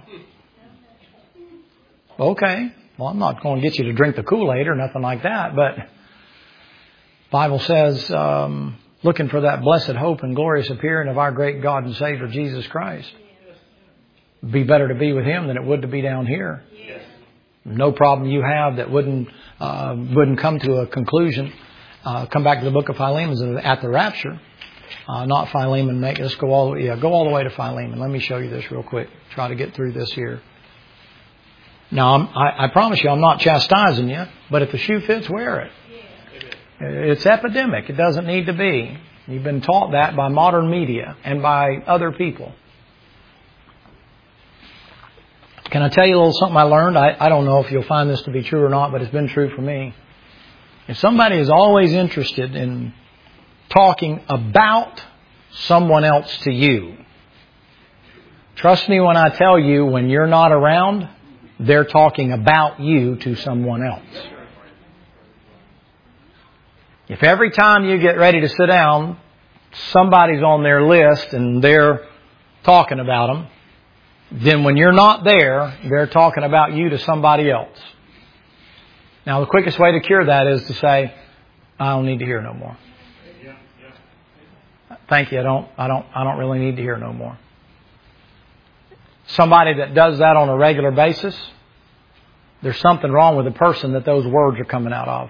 Okay. Well, I'm not going to get you to drink the Kool-Aid or nothing like that, but the Bible says, um, looking for that blessed hope and glorious appearing of our great God and Savior, Jesus Christ. Be better to be with Him than it would to be down here. Yes. No problem you have that wouldn't uh, wouldn't come to a conclusion. Uh, come back to the book of Philemon at the rapture. Uh, not Philemon. Make, let's go all yeah go all the way to Philemon. Let me show you this real quick. Try to get through this here. Now I'm, I, I promise you I'm not chastising you, but if the shoe fits, wear it. It's epidemic. It doesn't need to be. You've been taught that by modern media and by other people. Can I tell you a little something I learned? I, I don't know if you'll find this to be true or not, but it's been true for me. If somebody is always interested in talking about someone else to you, trust me when I tell you, when you're not around, they're talking about you to someone else. If every time you get ready to sit down, somebody's on their list and they're talking about them, then when you're not there, they're talking about you to somebody else. Now, the quickest way to cure that is to say, I don't need to hear no more. Thank you. I don't, I don't, I don't really need to hear no more. Somebody that does that on a regular basis, there's something wrong with the person that those words are coming out of.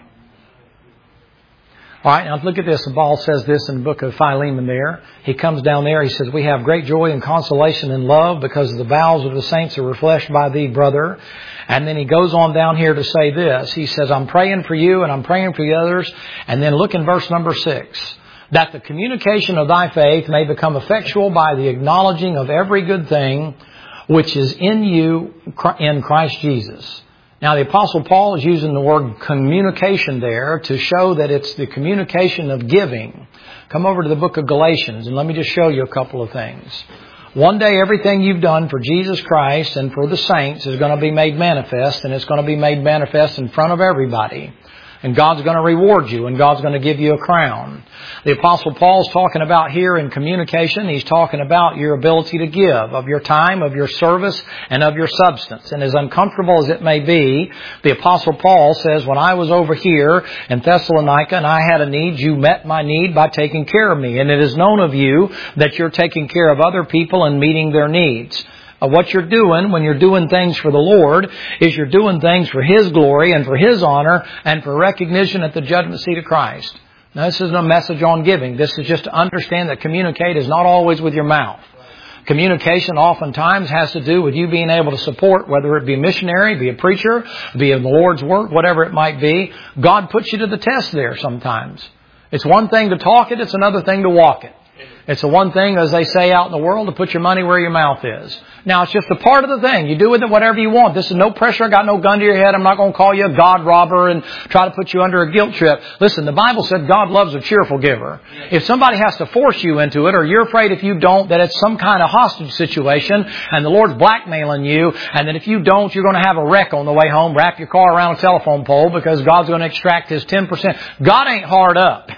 All right, now look at this. Paul says this in the book of Philemon there. He comes down there. He says, we have great joy and consolation and love because the bowels of the saints are refreshed by thee, brother. And then he goes on down here to say this. He says, I'm praying for you and I'm praying for the others. And then look in verse number six. That the communication of thy faith may become effectual by the acknowledging of every good thing which is in you in Christ Jesus. Now, the Apostle Paul is using the word communication there to show that it's the communication of giving. Come over to the book of Galatians and let me just show you a couple of things. One day, everything you've done for Jesus Christ and for the saints is going to be made manifest, and it's going to be made manifest in front of everybody. And God's going to reward you, and God's going to give you a crown. The Apostle Paul's talking about here in communication, he's talking about your ability to give, of your time, of your service, and of your substance. And as uncomfortable as it may be, the Apostle Paul says, when I was over here in Thessalonica and I had a need, you met my need by taking care of me. And it is known of you that you're taking care of other people and meeting their needs. Uh, what you're doing when you're doing things for the Lord is you're doing things for His glory and for His honor and for recognition at the judgment seat of Christ. Now, this isn't a message on giving. This is just to understand that communicate is not always with your mouth. Communication oftentimes has to do with you being able to support, whether it be a missionary, be a preacher, be in the Lord's work, whatever it might be. God puts you to the test there sometimes. It's one thing to talk it, it's another thing to walk it. It's the one thing, as they say out in the world, to put your money where your mouth is. Now, it's just a part of the thing. You do with it whatever you want. This is no pressure. I got no gun to your head. I'm not going to call you a God robber and try to put you under a guilt trip. Listen, the Bible said God loves a cheerful giver. If somebody has to force you into it, or you're afraid if you don't that it's some kind of hostage situation and the Lord's blackmailing you, and that if you don't, you're going to have a wreck on the way home, wrap your car around a telephone pole because God's going to extract His ten percent. God ain't hard up.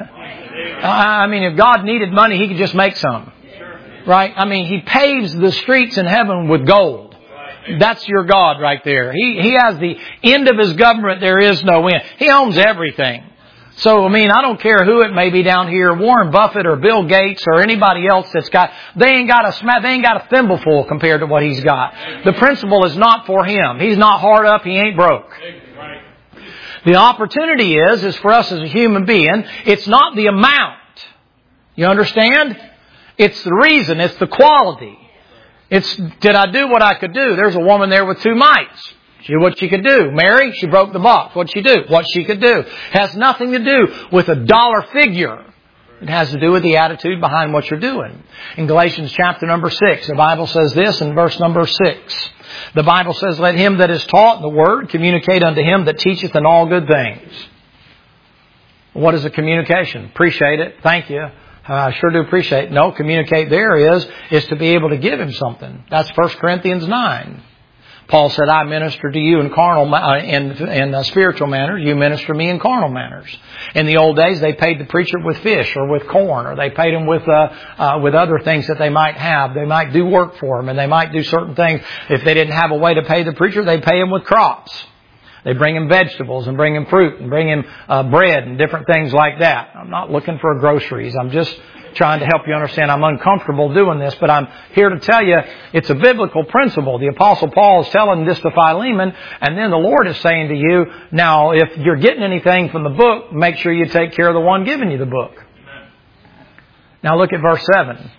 I mean, if God needed money, He could just make some. Right? I mean, He paves the streets in heaven with gold. That's your God right there. He, he has the end of His government. There is no end. He owns everything. So, I mean, I don't care who it may be down here, Warren Buffett or Bill Gates or anybody else that's got, they ain't got a sma- they ain't got a thimbleful compared to what he's got. The principle is not for him. He's not hard up, he ain't broke. The opportunity is, is for us as a human being, it's not the amount. You understand? It's the reason, it's the quality. It's, did I do what I could do? There's a woman there with two mites. She did what she could do. Mary, she broke the box. What'd she do? What she could do. Has nothing to do with a dollar figure. It has to do with the attitude behind what you're doing. In Galatians chapter number six, the Bible says this in verse number six. The Bible says, let him that is taught the word communicate unto him that teacheth in all good things. What is a communication? Appreciate it. Thank you. I sure do appreciate it. No, communicate there is, is to be able to give him something. That's First Corinthians nine. Paul said, I minister to you in carnal, uh, in, in uh, spiritual manners. You minister to me in carnal manners. In the old days, they paid the preacher with fish or with corn, or they paid him with, uh, uh, with other things that they might have. They might do work for him, and they might do certain things. If they didn't have a way to pay the preacher, they pay him with crops. They bring him vegetables and bring him fruit and bring him uh, bread and different things like that. I'm not looking for groceries. I'm just trying to help you understand I'm uncomfortable doing this, but I'm here to tell you it's a biblical principle. The Apostle Paul is telling this to Philemon, and then the Lord is saying to you, now if you're getting anything from the book, make sure you take care of the one giving you the book. Amen. Now look at verse seven.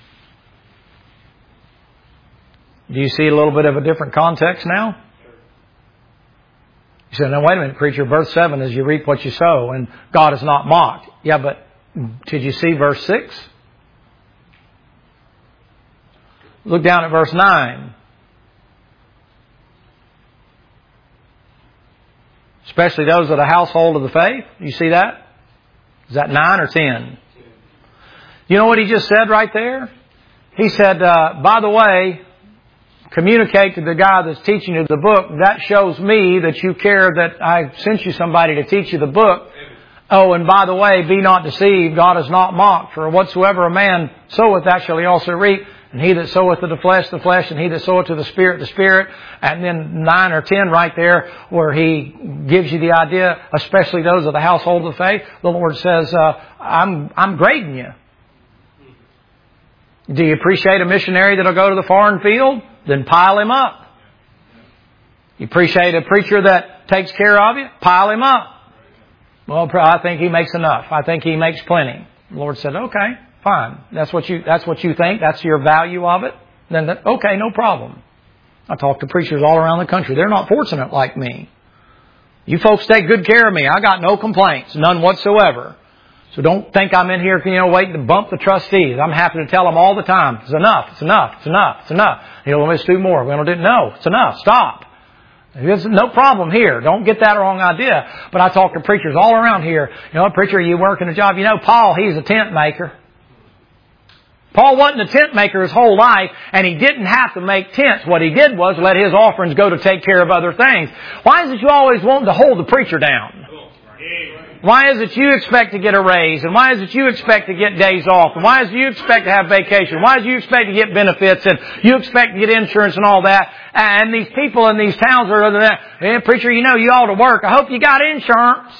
Do you see a little bit of a different context now? You said, now wait a minute, preacher, verse seven is you reap what you sow, and God is not mocked. Yeah, but did you see verse six? Look down at verse nine. Especially those of the household of the faith. You see that? Is that nine or ten? You know what he just said right there? He said, uh, by the way, communicate to the guy that's teaching you the book. That shows me that you care that I sent you somebody to teach you the book. Oh, and by the way, be not deceived. God is not mocked. For whatsoever a man soweth, that shall he also reap. And he that soweth to the flesh, the flesh. And he that soweth to the spirit, the spirit. And then nine or ten right there where he gives you the idea, especially those of the household of faith. The Lord says, uh, I'm, I'm grading you. Do you appreciate a missionary that'll go to the foreign field? Then pile him up. You appreciate a preacher that takes care of you? Pile him up. Well, I think he makes enough. I think he makes plenty. The Lord said, okay, fine. That's what you, that's what you think. That's your value of it. Then, that, okay, no problem. I talk to preachers all around the country. They're not fortunate like me. You folks take good care of me. I got no complaints, none whatsoever. So don't think I'm in here, you know, waiting to bump the trustees. I'm happy to tell them all the time, it's enough, it's enough, it's enough, it's enough. You know, let's do more. We don't do, no, it's enough. Stop. There's no problem here. Don't get that wrong idea. But I talk to preachers all around here. You know, preacher, you working a job. You know, Paul, he's a tent maker. Paul wasn't a tent maker his whole life, and he didn't have to make tents. What he did was let his offerings go to take care of other things. Why is it you always want to hold the preacher down? Why is it you expect to get a raise? And why is it you expect to get days off? And why is it you expect to have vacation? Why is it you expect to get benefits? And you expect to get insurance and all that? And these people in these towns are, hey, preacher, you know you ought to work. I hope you got insurance.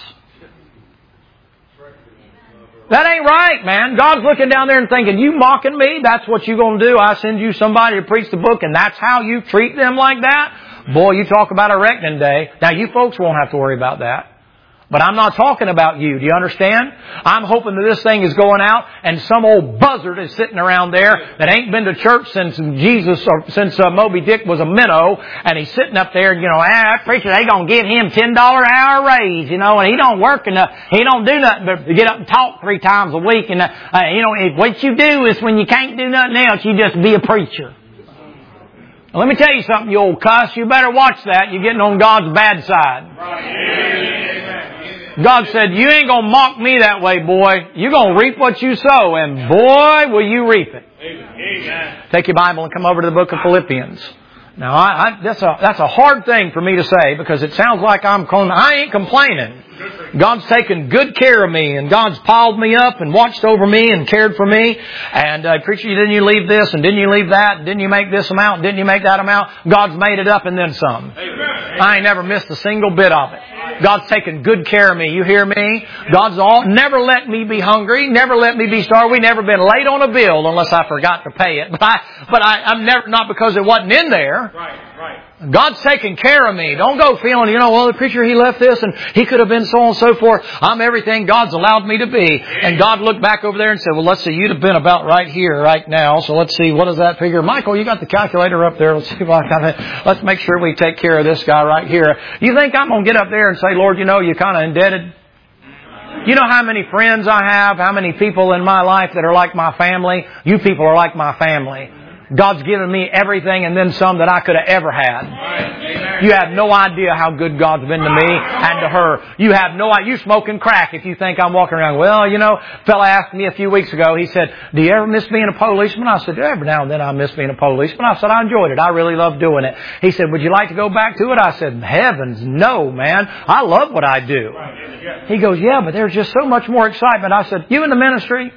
That ain't right, man. God's looking down there and thinking, you mocking me? That's what you going to do? I send you somebody to preach the book and that's how you treat them like that? Boy, you talk about a reckoning day. Now you folks won't have to worry about that. But I'm not talking about you. Do you understand? I'm hoping that this thing is going out and some old buzzard is sitting around there that ain't been to church since Jesus or since uh, Moby Dick was a minnow, and he's sitting up there, you know, ah, that preacher, they gonna give him ten dollars an hour raise, you know, and he don't work enough. He don't do nothing but get up and talk three times a week. And, uh, uh, you know, if what you do is when you can't do nothing else, you just be a preacher. Well, let me tell you something, you old cuss. You better watch that. You're getting on God's bad side. Right. God said, you ain't going to mock me that way, boy. You're going to reap what you sow, and boy, will you reap it. Amen. Take your Bible and come over to the book of Philippians. Now, I, I, that's a that's a hard thing for me to say because it sounds like I'm I ain't complaining. God's taken good care of me, and God's piled me up and watched over me and cared for me. And uh, preacher, didn't you leave this and didn't you leave that? And didn't you make this amount? And didn't you make that amount? God's made it up and then some. Amen. I ain't never missed a single bit of it. God's taken good care of me. You hear me? God's all, never let me be hungry, never let me be starved. We've never been late on a bill unless I forgot to pay it. But I, but I, I'm never, not because it wasn't in there. Right, right. God's taking care of me. Don't go feeling, you know, well, the preacher, he left this and he could have been so on and so forth. I'm everything God's allowed me to be. And God looked back over there and said, well, let's see, you'd have been about right here right now. So let's see, what does that figure? Michael, you got the calculator up there. Let's see if I can, let's make sure we take care of this guy right here. You think I'm going to get up there and say, Lord, you know, you're kind of indebted? You know how many friends I have, how many people in my life that are like my family? You people are like my family. God's given me everything and then some that I could have ever had. You have no idea how good God's been to me and to her. You have no idea. You smoking crack if you think I'm walking around. Well, you know, a fella asked me a few weeks ago, he said, do you ever miss being a policeman? I said, every now and then I miss being a policeman. I said, I enjoyed it. I really loved doing it. He said, would you like to go back to it? I said, heavens, no, man. I love what I do. He goes, yeah, but there's just so much more excitement. I said, you in the ministry?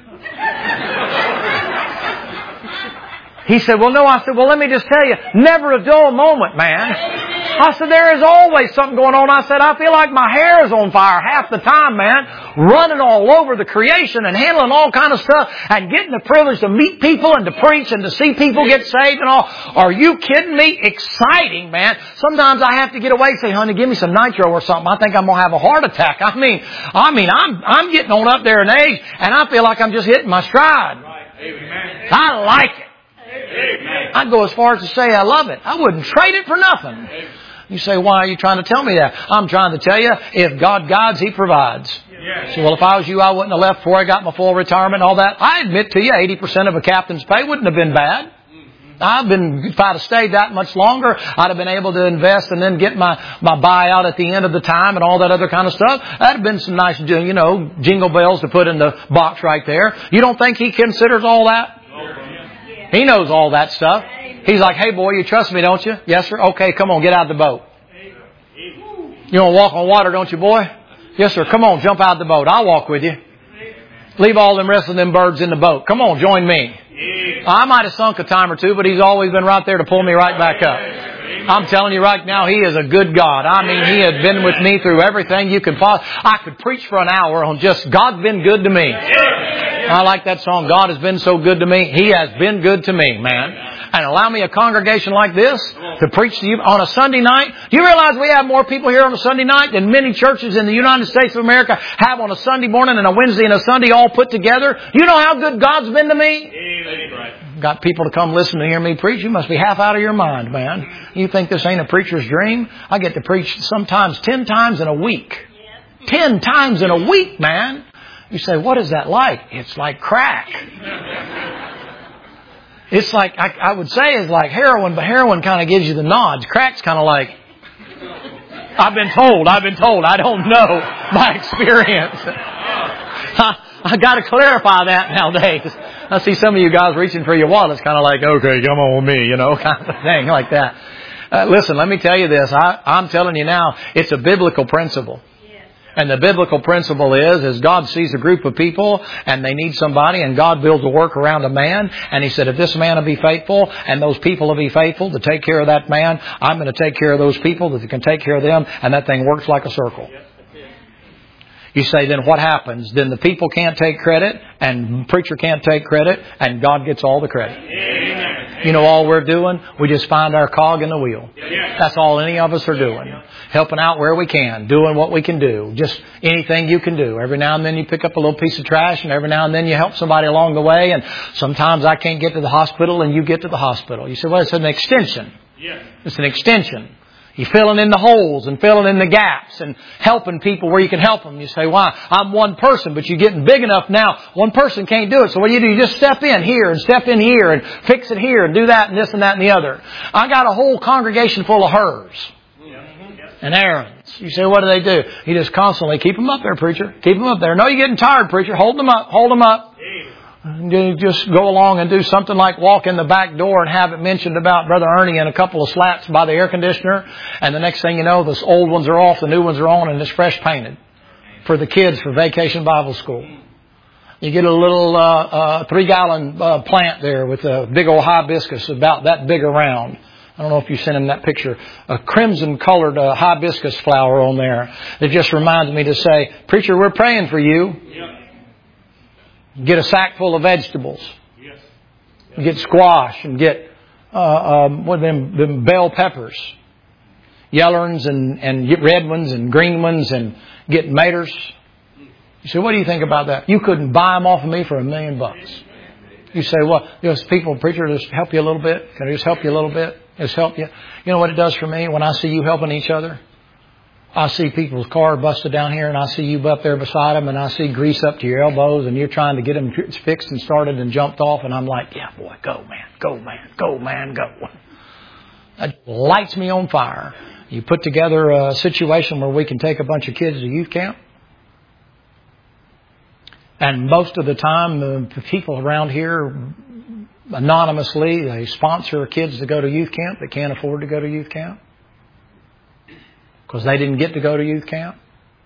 He said, well, no. I said, well, let me just tell you, never a dull moment, man. I said, there is always something going on. I said, I feel like my hair is on fire half the time, man. Running all over the creation and handling all kind of stuff and getting the privilege to meet people and to preach and to see people get saved and all. Are you kidding me? Exciting, man. Sometimes I have to get away and say, honey, give me some nitro or something. I think I'm going to have a heart attack. I mean, I mean, I'm, I'm getting on up there in age and I feel like I'm just hitting my stride. I like it. I'd go as far as to say I love it. I wouldn't trade it for nothing. You say, why are you trying to tell me that? I'm trying to tell you, if God guides, He provides. So, well, if I was you, I wouldn't have left before I got my full retirement and all that. I admit to you, eighty percent of a captain's pay wouldn't have been bad. I've been, if I'd have stayed that much longer, I'd have been able to invest and then get my, my buyout at the end of the time and all that other kind of stuff. That'd have been some nice, you know, jingle bells to put in the box right there. You don't think He considers all that? He knows all that stuff. He's like, hey, boy, you trust me, don't you? Yes, sir. Okay, come on, get out of the boat. You want to walk on water, don't you, boy? Yes, sir. Come on, jump out of the boat. I'll walk with you. Leave all them rest of them birds in the boat. Come on, join me. I might have sunk a time or two, but He's always been right there to pull me right back up. I'm telling you right now, He is a good God. I mean, He has been with me through everything you could possibly. I could preach for an hour on just God's been good to me. I like that song, God has been so good to me. He has been good to me, man. And allow me a congregation like this to preach to you on a Sunday night. Do you realize we have more people here on a Sunday night than many churches in the United States of America have on a Sunday morning and a Wednesday and a Sunday all put together? You know how good God's been to me? Got people to come listen to hear me preach. You must be half out of your mind, man. You think this ain't a preacher's dream? I get to preach sometimes ten times in a week. Ten times in a week, man. You say, what is that like? It's like crack. It's like, I, I would say it's like heroin, but heroin kind of gives you the nods. Crack's kind of like, I've been told, I've been told, I don't know by experience. I, I got to clarify that nowadays. I see some of you guys reaching for your wallets, kind of like, okay, come on with me, you know, kind of thing like that. Uh, listen, let me tell you this. I, I'm telling you now, it's a biblical principle. And the biblical principle is, is God sees a group of people and they need somebody and God builds a work around a man. And He said, if this man will be faithful and those people will be faithful to take care of that man, I'm going to take care of those people that can take care of them. And that thing works like a circle. You say, then what happens? Then the people can't take credit and the preacher can't take credit and God gets all the credit. Amen. You know, all we're doing, we just find our cog in the wheel. That's all any of us are doing. Helping out where we can, doing what we can do. Just anything you can do. Every now and then you pick up a little piece of trash and every now and then you help somebody along the way. And sometimes I can't get to the hospital and you get to the hospital. You say, well, it's an extension. It's an extension. You're filling in the holes and filling in the gaps and helping people where you can help them. You say, why? I'm one person, but you're getting big enough now. One person can't do it. So what do you do? You just step in here and step in here and fix it here and do that and this and that and the other. I got a whole congregation full of hers and Aarons. You say, what do they do? You just constantly keep them up there, preacher. Keep them up there. No, you're getting tired, preacher. Hold them up. Hold them up. You just go along and do something like walk in the back door and have it mentioned about Brother Ernie and a couple of slats by the air conditioner. And the next thing you know, the old ones are off, the new ones are on, and it's fresh painted for the kids for Vacation Bible School. You get a little uh, uh, three-gallon uh, plant there with a big old hibiscus about that big around. I don't know if you sent him that picture. A crimson-colored uh, hibiscus flower on there. It just reminds me to say, preacher, we're praying for you. Get a sack full of vegetables. Get squash and get uh, um, what are them, them bell peppers. Yellerns and, and get red ones and green ones and get maters. You say, what do you think about that? You couldn't buy them off of me for a million bucks. You say, well, those people, preacher, just help you a little bit. Can I just help you a little bit? Just help you. You know what it does for me when I see you helping each other? I see people's car busted down here and I see you up there beside them and I see grease up to your elbows and you're trying to get them fixed and started and jumped off and I'm like, yeah, boy, go, man, go, man, go, man, go. That lights me on fire. You put together a situation where we can take a bunch of kids to youth camp. And most of the time, the people around here, anonymously, they sponsor kids to go to youth camp that can't afford to go to youth camp. Because they didn't get to go to youth camp.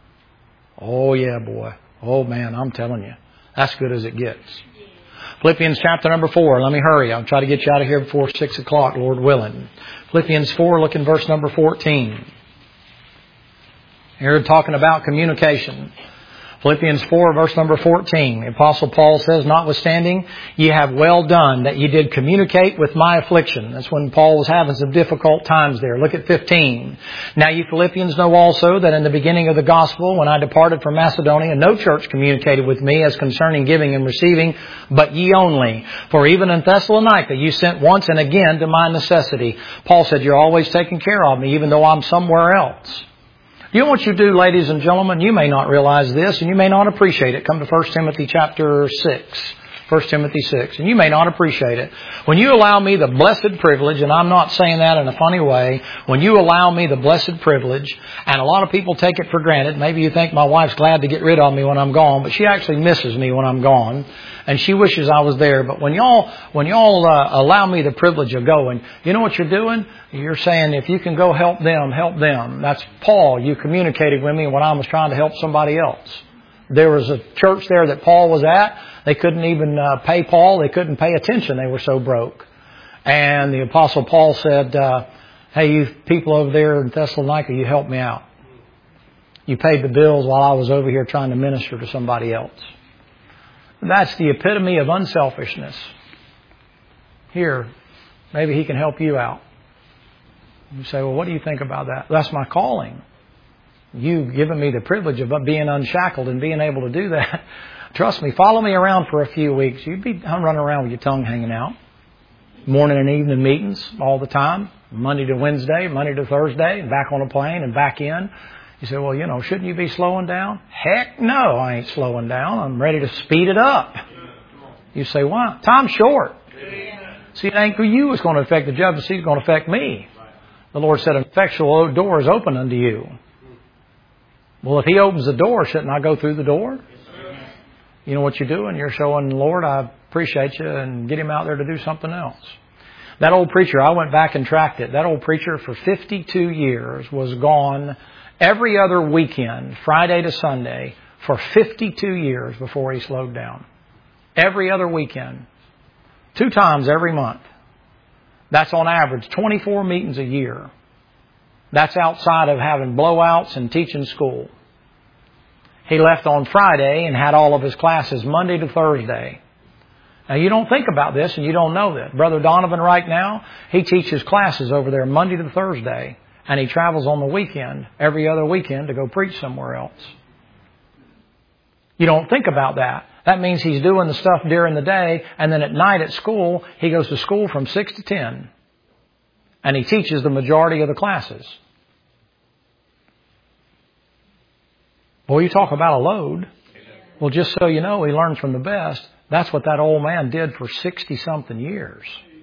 Oh, yeah, boy. Oh, man, I'm telling you. That's good as it gets. Philippians chapter number four. Let me hurry. I'll try to get you out of here before six o'clock, Lord willing. Philippians four, look in verse number fourteen. Here we're talking about communication. Philippians four, verse number fourteen. The Apostle Paul says, notwithstanding, ye have well done that ye did communicate with my affliction. That's when Paul was having some difficult times there. Look at fifteen. Now ye Philippians know also that in the beginning of the gospel, when I departed from Macedonia, no church communicated with me as concerning giving and receiving, but ye only. For even in Thessalonica you sent once and again to my necessity. Paul said, you're always taking care of me, even though I'm somewhere else. You know what you do, ladies and gentlemen? You may not realize this and you may not appreciate it. Come to First Timothy chapter six. First Timothy six. And you may not appreciate it. When you allow me the blessed privilege, and I'm not saying that in a funny way, when you allow me the blessed privilege, and a lot of people take it for granted. Maybe you think my wife's glad to get rid of me when I'm gone, but she actually misses me when I'm gone. And she wishes I was there. But when y'all, when y'all uh, allow me the privilege of going, you know what you're doing? You're saying, if you can go help them, help them. That's Paul. You communicated with me when I was trying to help somebody else. There was a church there that Paul was at. They couldn't even uh, pay Paul. They couldn't pay attention. They were so broke. And the Apostle Paul said, uh, hey, you people over there in Thessalonica, you helped me out. You paid the bills while I was over here trying to minister to somebody else. That's the epitome of unselfishness. Here, maybe he can help you out. You say, well, what do you think about that? That's my calling. You've given me the privilege of being unshackled and being able to do that. Trust me, follow me around for a few weeks. You'd be I'm running around with your tongue hanging out. Morning and evening meetings all the time. Monday to Wednesday, Monday to Thursday, and back on a plane and back in. You say, well, you know, shouldn't you be slowing down? Heck no, I ain't slowing down. I'm ready to speed it up. You say, why? Time's short. See, it ain't for you it's going to affect the judgment. See, it's going to affect me. The Lord said, an effectual door is open unto you. Well, if He opens the door, shouldn't I go through the door? You know what you're doing? You're showing, Lord, I appreciate you, and get him out there to do something else. That old preacher, I went back and tracked it. That old preacher for fifty-two years was gone every other weekend, Friday to Sunday, for fifty-two years before he slowed down. Every other weekend. Two times every month. That's on average twenty-four meetings a year. That's outside of having blowouts and teaching school. He left on Friday and had all of his classes Monday to Thursday. Now, you don't think about this and you don't know that. Brother Donovan right now, he teaches classes over there Monday to Thursday. And he travels on the weekend, every other weekend, to go preach somewhere else. You don't think about that. That means he's doing the stuff during the day, and then at night at school, he goes to school from six to ten. And he teaches the majority of the classes. Boy, you talk about a load. Well, just so you know, he learns from the best. That's what that old man did for sixty-something years.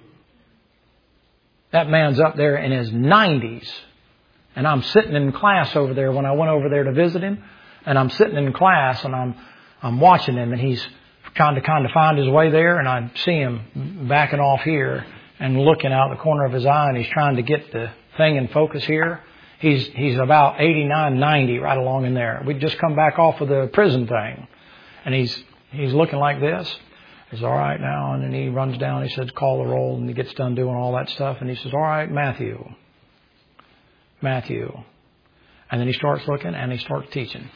That man's up there in his nineties. And I'm sitting in class over there when I went over there to visit him. And I'm sitting in class and I'm I'm watching him. And he's trying to kind of find his way there. And I see him backing off here and looking out the corner of his eye. And he's trying to get the thing in focus here. He's he's about eighty-nine, ninety right along in there. We'd just come back off of the prison thing. And he's he's looking like this. He says, all right now. And then he runs down. He says, call the roll. And he gets done doing all that stuff. And he says, all right, Matthew. Matthew. And then he starts looking and he starts teaching.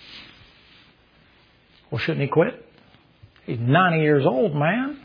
Well, shouldn't he quit? He's ninety years old, man.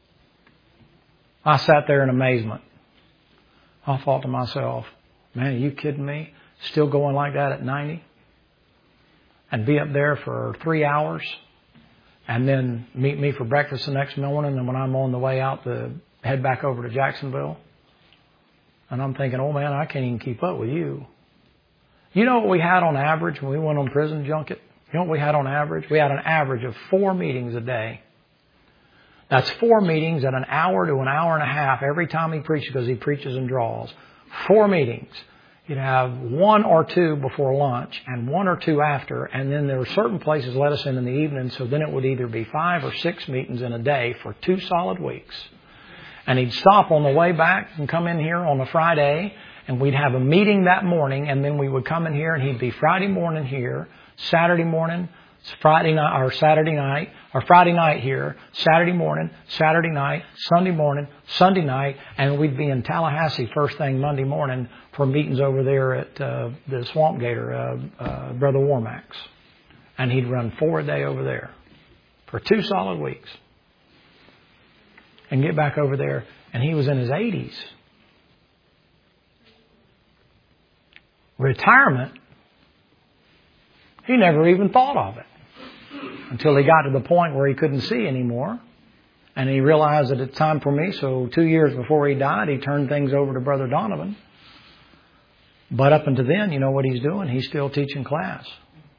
I sat there in amazement. I thought to myself, man, are you kidding me? Still going like that at ninety? And be up there for three hours and then meet me for breakfast the next morning, and when I'm on the way out to head back over to Jacksonville. And I'm thinking, oh man, I can't even keep up with you. You know what we had on average when we went on prison junket? You know what we had on average? We had an average of four meetings a day. That's four meetings at an hour to an hour and a half every time he preaches, because he preaches and draws. Four meetings. You'd have one or two before lunch and one or two after, and then there were certain places let us in in the evening, so then it would either be five or six meetings in a day for two solid weeks. And he'd stop on the way back and come in here on a Friday, and we'd have a meeting that morning, and then we would come in here and he'd be Friday morning here, Saturday morning, Friday night, or Saturday night, or Friday night here, Saturday morning, Saturday night, Sunday morning, Sunday night, and we'd be in Tallahassee first thing Monday morning for meetings over there at uh, the Swamp Gator, uh, uh, Brother Warmack's. And he'd run four a day over there for two solid weeks. And get back over there, and he was in his eighties. Retirement, he never even thought of it until he got to the point where he couldn't see anymore. And he realized that it's time for me. So two years before he died, he turned things over to Brother Donovan. But up until then, you know what he's doing? He's still teaching class.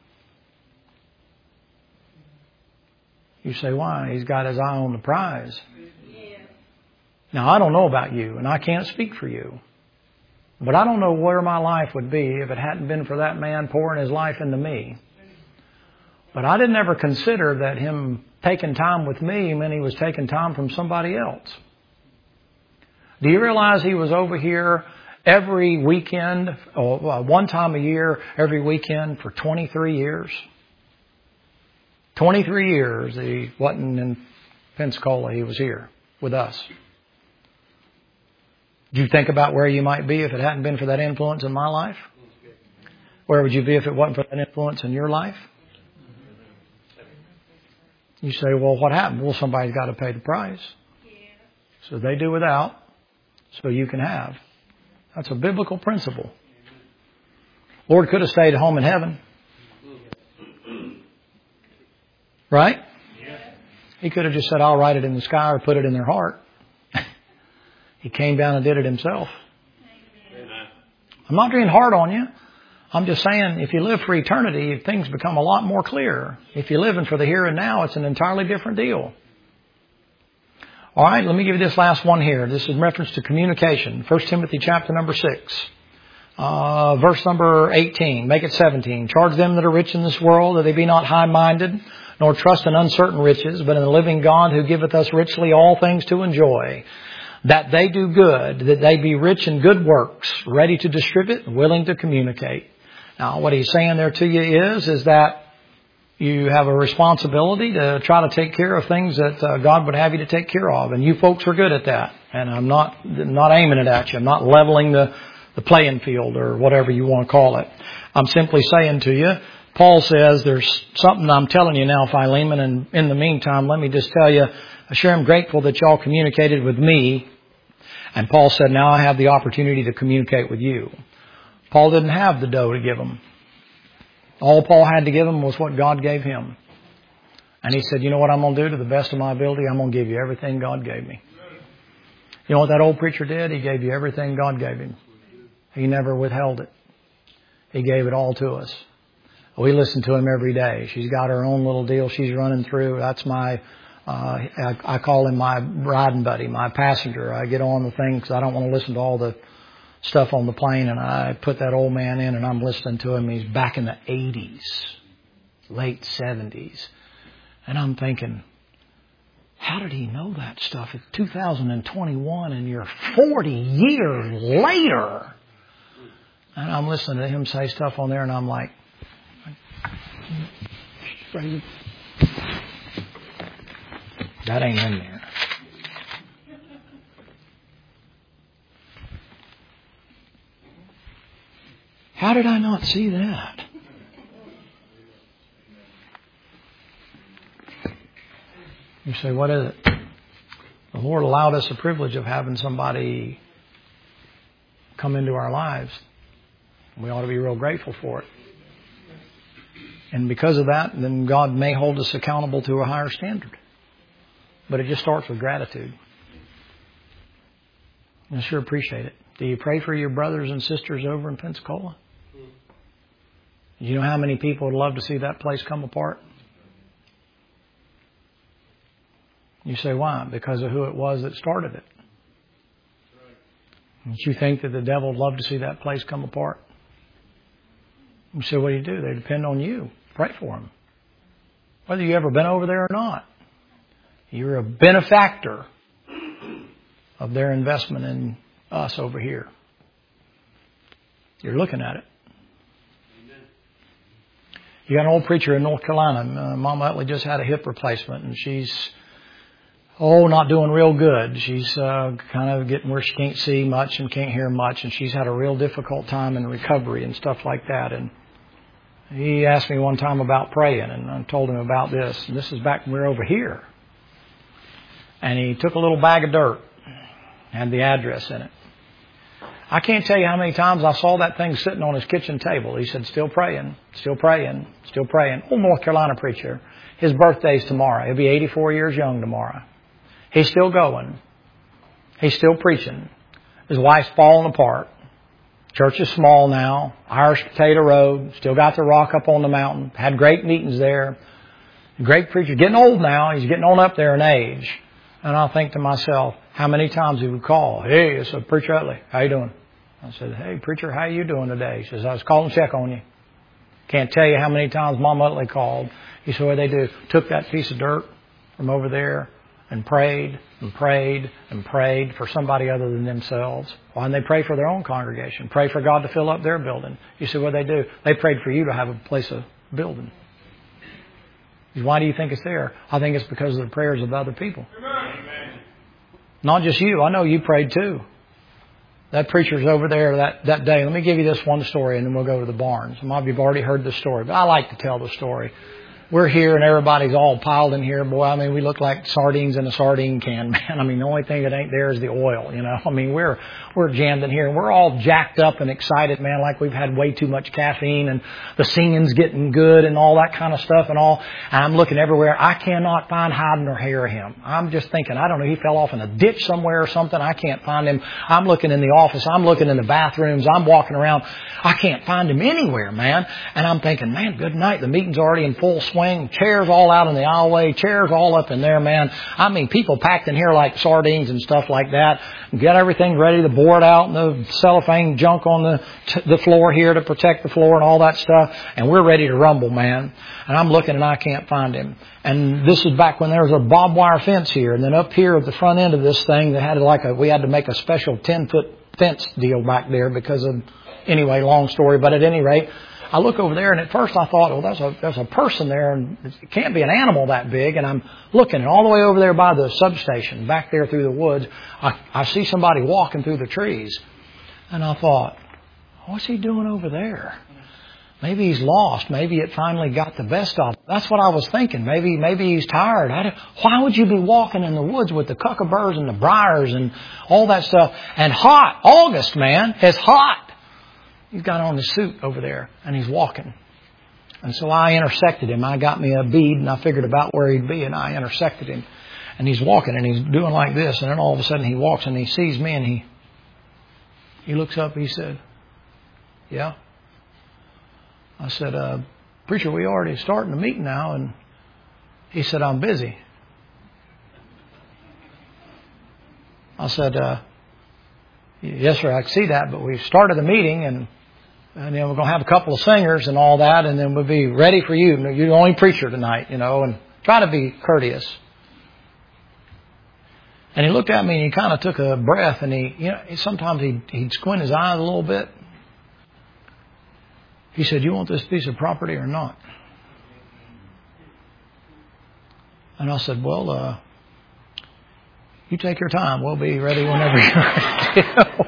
You say, why? He's got his eye on the prize. Now, I don't know about you, and I can't speak for you. But I don't know where my life would be if it hadn't been for that man pouring his life into me. But I didn't ever consider that him taking time with me meant he was taking time from somebody else. Do you realize he was over here every weekend, or one time a year, every weekend for twenty-three years? twenty-three years he wasn't in Pensacola, he was here with us. Do you think about where you might be if it hadn't been for that influence in my life? Where would you be if it wasn't for that influence in your life? You say, well, what happened? Well, somebody's got to pay the price. So they do without, so you can have. That's a biblical principle. Lord could have stayed at home in heaven. Right? He could have just said, I'll write it in the sky or put it in their heart. He came down and did it himself. I'm not being hard on you. I'm just saying, if you live for eternity, things become a lot more clear. If you're living for the here and now, it's an entirely different deal. All right, let me give you this last one here. This is in reference to communication. First Timothy chapter number six, uh, verse number eighteen. Make it seventeen. Charge them that are rich in this world that they be not high-minded, nor trust in uncertain riches, but in the living God who giveth us richly all things to enjoy. That they do good, that they be rich in good works, ready to distribute, willing to communicate. Now, what he's saying there to you is, is that you have a responsibility to try to take care of things that uh, God would have you to take care of. And you folks are good at that. And I'm not, not aiming it at you. I'm not leveling the, the playing field or whatever you want to call it. I'm simply saying to you, Paul says there's something I'm telling you now, Philemon, and in the meantime, let me just tell you, I sure am grateful that y'all communicated with me. And Paul said, now I have the opportunity to communicate with you. Paul didn't have the dough to give them. All Paul had to give them was what God gave him. And he said, you know what I'm going to do to the best of my ability? I'm going to give you everything God gave me. You know what that old preacher did? He gave you everything God gave him. He never withheld it. He gave it all to us. We listen to him every day. She's got her own little deal she's running through. That's my, uh, I, I call him my riding buddy, my passenger. I get on the thing because I don't want to listen to all the stuff on the plane, and I put that old man in and I'm listening to him. He's back in the eighties, late seventies. And I'm thinking, how did he know that stuff? It's two thousand twenty-one and you're forty years later. And I'm listening to him say stuff on there and I'm like, That ain't in there. How did I not see that? You say, what is it? The Lord allowed us the privilege of having somebody come into our lives. We ought to be real grateful for it. And because of that, then God may hold us accountable to a higher standard. But it just starts with gratitude. I sure appreciate it. Do you pray for your brothers and sisters over in Pensacola? You know how many people would love to see that place come apart? You say, why? Because of who it was that started it. Don't you think that the devil would love to see that place come apart? You say, what do you do? They depend on you. Pray for them. Whether you've ever been over there or not. You're a benefactor of their investment in us over here. You're looking at it. You got an old preacher in North Carolina. Uh, Mama Utley just had a hip replacement, and she's, oh, not doing real good. She's uh, kind of getting where she can't see much and can't hear much, and she's had a real difficult time in recovery and stuff like that. And he asked me one time about praying, and I told him about this. And this is back when we were over here. And he took a little bag of dirt, had the address in it. I can't tell you how many times I saw that thing sitting on his kitchen table. He said, still praying, still praying, still praying. Old North Carolina preacher. His birthday's tomorrow. He'll be eighty-four years young tomorrow. He's still going. He's still preaching. His wife's falling apart. Church is small now. Irish Potato Road. Still got the rock up on the mountain. Had great meetings there. Great preacher. Getting old now. He's getting on up there in age. And I'll think to myself, how many times he would call, hey, it's a Preacher Utley. How you doing? I said, hey, preacher, how you doing today? He says, I was calling to check on you. Can't tell you how many times Mama Utley called. He said, what they do? Took that piece of dirt from over there and prayed and prayed and prayed for somebody other than themselves. Why didn't they pray for their own congregation? Pray for God to fill up their building. You said, what they do? They prayed for you to have a place of building. Why do you think it's there? I think it's because of the prayers of other people. Amen. Not just you. I know you prayed too. That preacher's over there that, that day. Let me give you this one story and then we'll go to the barns. Some of you have already heard the story, but I like to tell the story. We're here and everybody's all piled in here. Boy, I mean, we look like sardines in a sardine can, man. I mean, the only thing that ain't there is the oil, you know. I mean, we're we're jammed in here and we're all jacked up and excited, man, like we've had way too much caffeine and the singing's getting good and all that kind of stuff and all. And I'm looking everywhere. I cannot find hide nor hair of him. I'm just thinking, I don't know, he fell off in a ditch somewhere or something. I can't find him. I'm looking in the office. I'm looking in the bathrooms. I'm walking around. I can't find him anywhere, man. And I'm thinking, man, good night. The meeting's already in full swing. Chairs all out in the aisleway. Chairs all up in there, man. I mean, people packed in here like sardines and stuff like that. Get everything ready, the board out and the cellophane junk on the t- the floor here to protect the floor and all that stuff. And we're ready to rumble, man. And I'm looking and I can't find him. And this is back when there was a barbed wire fence here. And then up here at the front end of this thing, they had like a, we had to make a special ten foot fence deal back there because of, anyway, long story. But at any rate, I look over there, and at first I thought, well, there's a, there's a person there, and it can't be an animal that big. And I'm looking, and all the way over there by the substation, back there through the woods, I, I see somebody walking through the trees. And I thought, what's he doing over there? Maybe he's lost. Maybe it finally got the best of him. That's what I was thinking. Maybe maybe he's tired. I why would you be walking in the woods with the cuckaburs and the briars and all that stuff? And hot. August, man. It's hot. He's got on his suit over there, and he's walking. And so I intersected him. I got me a bead, and I figured about where he'd be, and I intersected him. And he's walking, and he's doing like this, and then all of a sudden he walks, and he sees me, and he he looks up. He said, yeah. I said, uh, preacher, we already starting the meeting now. And he said, I'm busy. I said, uh, yes, sir, I can see that, but we've started the meeting, and And then we're going to have a couple of singers and all that, and then we'll be ready for you. You're the only preacher tonight, you know, and try to be courteous. And he looked at me and he kind of took a breath, and he, you know, sometimes he'd, he'd squint his eyes a little bit. He said, you want this piece of property or not? And I said, well, uh, You take your time. We'll be ready whenever you're ready.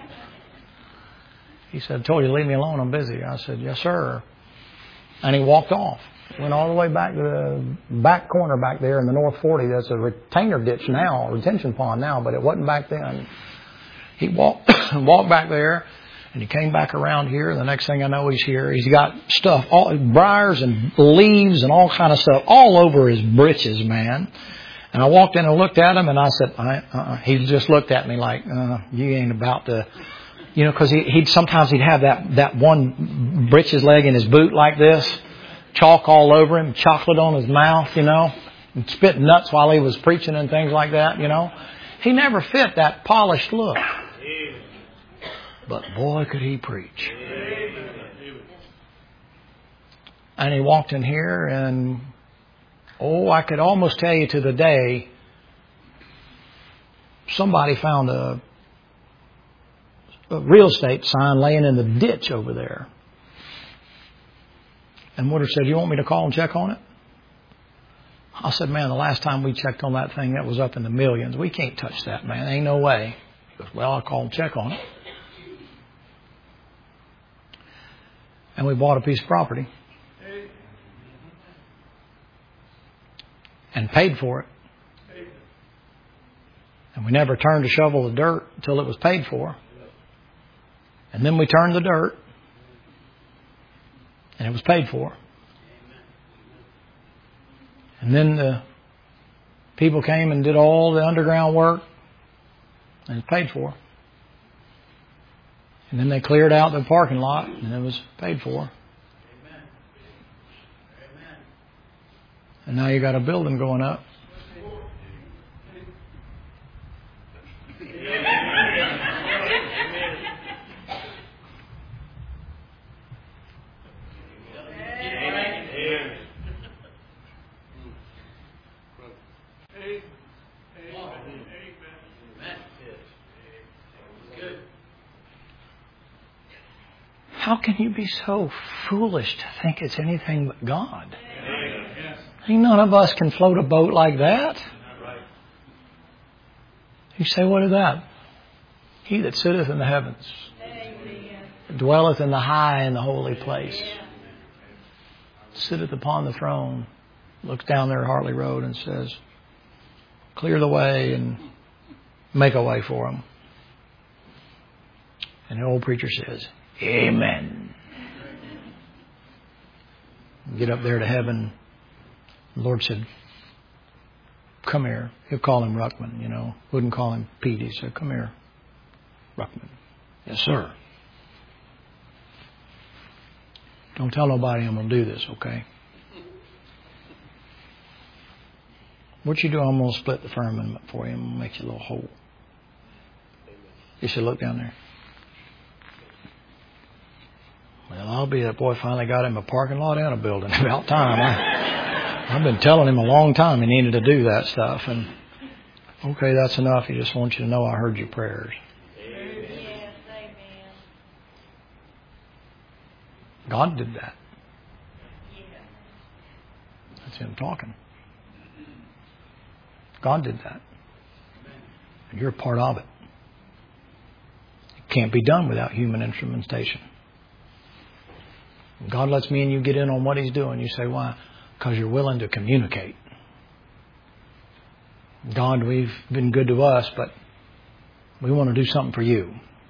He said, I told you to leave me alone. I'm busy. I said, yes, sir. And he walked off. Went all the way back to the back corner back there in the North forty. That's a retainer ditch now, retention pond now, but it wasn't back then. He walked walked back there, and he came back around here. The next thing I know, he's here. He's got stuff, all briars and leaves and all kind of stuff all over his britches, man. And I walked in and looked at him, and I said, I, uh, he just looked at me like, uh, you ain't about to, you know, because he, he'd sometimes he'd have that, that one britches leg in his boot like this, chalk all over him, chocolate on his mouth, you know, and spit nuts while he was preaching and things like that, you know. He never fit that polished look. But boy, could he preach. And he walked in here and, oh, I could almost tell you to the day, somebody found a, a real estate sign laying in the ditch over there. And Woodard said, you want me to call and check on it? I said, man, the last time we checked on that thing, that was up in the millions. We can't touch that, man. Ain't no way. He goes, well, I'll call and check on it. And we bought a piece of property. And paid for it. And we never turned to shovel the dirt until it was paid for. And then we turned the dirt. And it was paid for. And then the people came and did all the underground work. And it was paid for. And then they cleared out the parking lot. And it was paid for. And now you got a building going up. How can you be so foolish to think it's anything but God? Ain't none of us can float a boat like that. You say, what is that? He that sitteth in the heavens, dwelleth in the high and the holy place, sitteth upon the throne, looks down there at Hartley Road and says, clear the way and make a way for him. And the old preacher says, amen. Get up there to heaven. The Lord said, come here. He'll call him Ruckman, you know. Wouldn't call him Pete. He said, come here, Ruckman. Yes, sir. Don't tell nobody I'm going to do this, okay? What you do, I'm going to split the firmament for you. I'm going to make you a little hole. He said, look down there. Well, I'll be that boy finally got him a parking lot and a building. About time. I, I've been telling him a long time he needed to do that stuff. And okay, that's enough. He just wants you to know I heard your prayers. Yes, amen. God did that. That's him talking. God did that. And you're a part of it. It can't be done without human instrumentation. God lets me and you get in on what He's doing. You say, why? Because you're willing to communicate. God, we've been good to us, but we want to do something for you.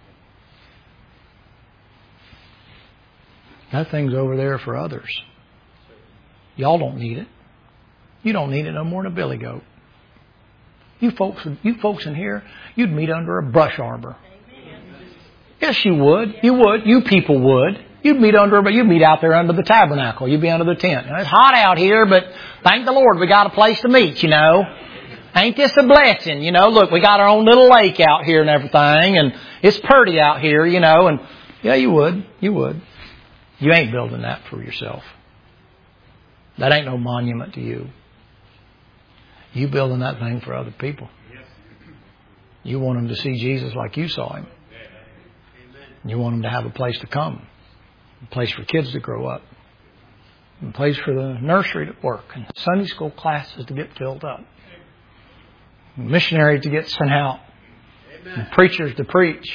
That thing's over there for others. Y'all don't need it. You don't need it no more than a billy goat. You folks, you folks in here, you'd meet under a brush arbor. Yes, you would. You would. You people would. You'd meet under, but you'd meet out there under the tabernacle. You'd be under the tent. It's hot out here, but thank the Lord we got a place to meet, you know. Ain't this a blessing, you know? Look, we got our own little lake out here and everything, and it's pretty out here, you know. And yeah, you would. You would. You ain't building that for yourself. That ain't no monument to you. You building that thing for other people. You want them to see Jesus like you saw Him. You want them to have a place to come. A place for kids to grow up. A place for the nursery to work. And Sunday school classes to get filled up. missionaries to get sent out, and preachers to preach.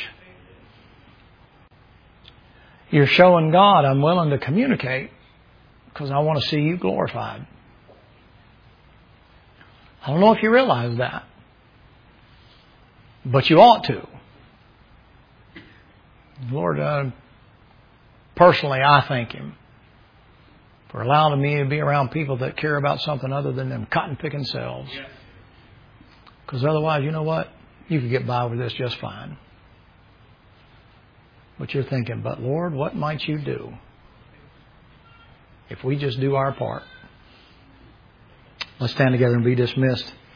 You're showing God, I'm willing to communicate because I want to see you glorified. I don't know if you realize that, but you ought to. Lord, uh, personally, I thank Him for allowing me to be around people that care about something other than them cotton-picking selves. Because otherwise, you know what? You could get by with this just fine. But you're thinking, but Lord, what might you do if we just do our part? Let's stand together and be dismissed.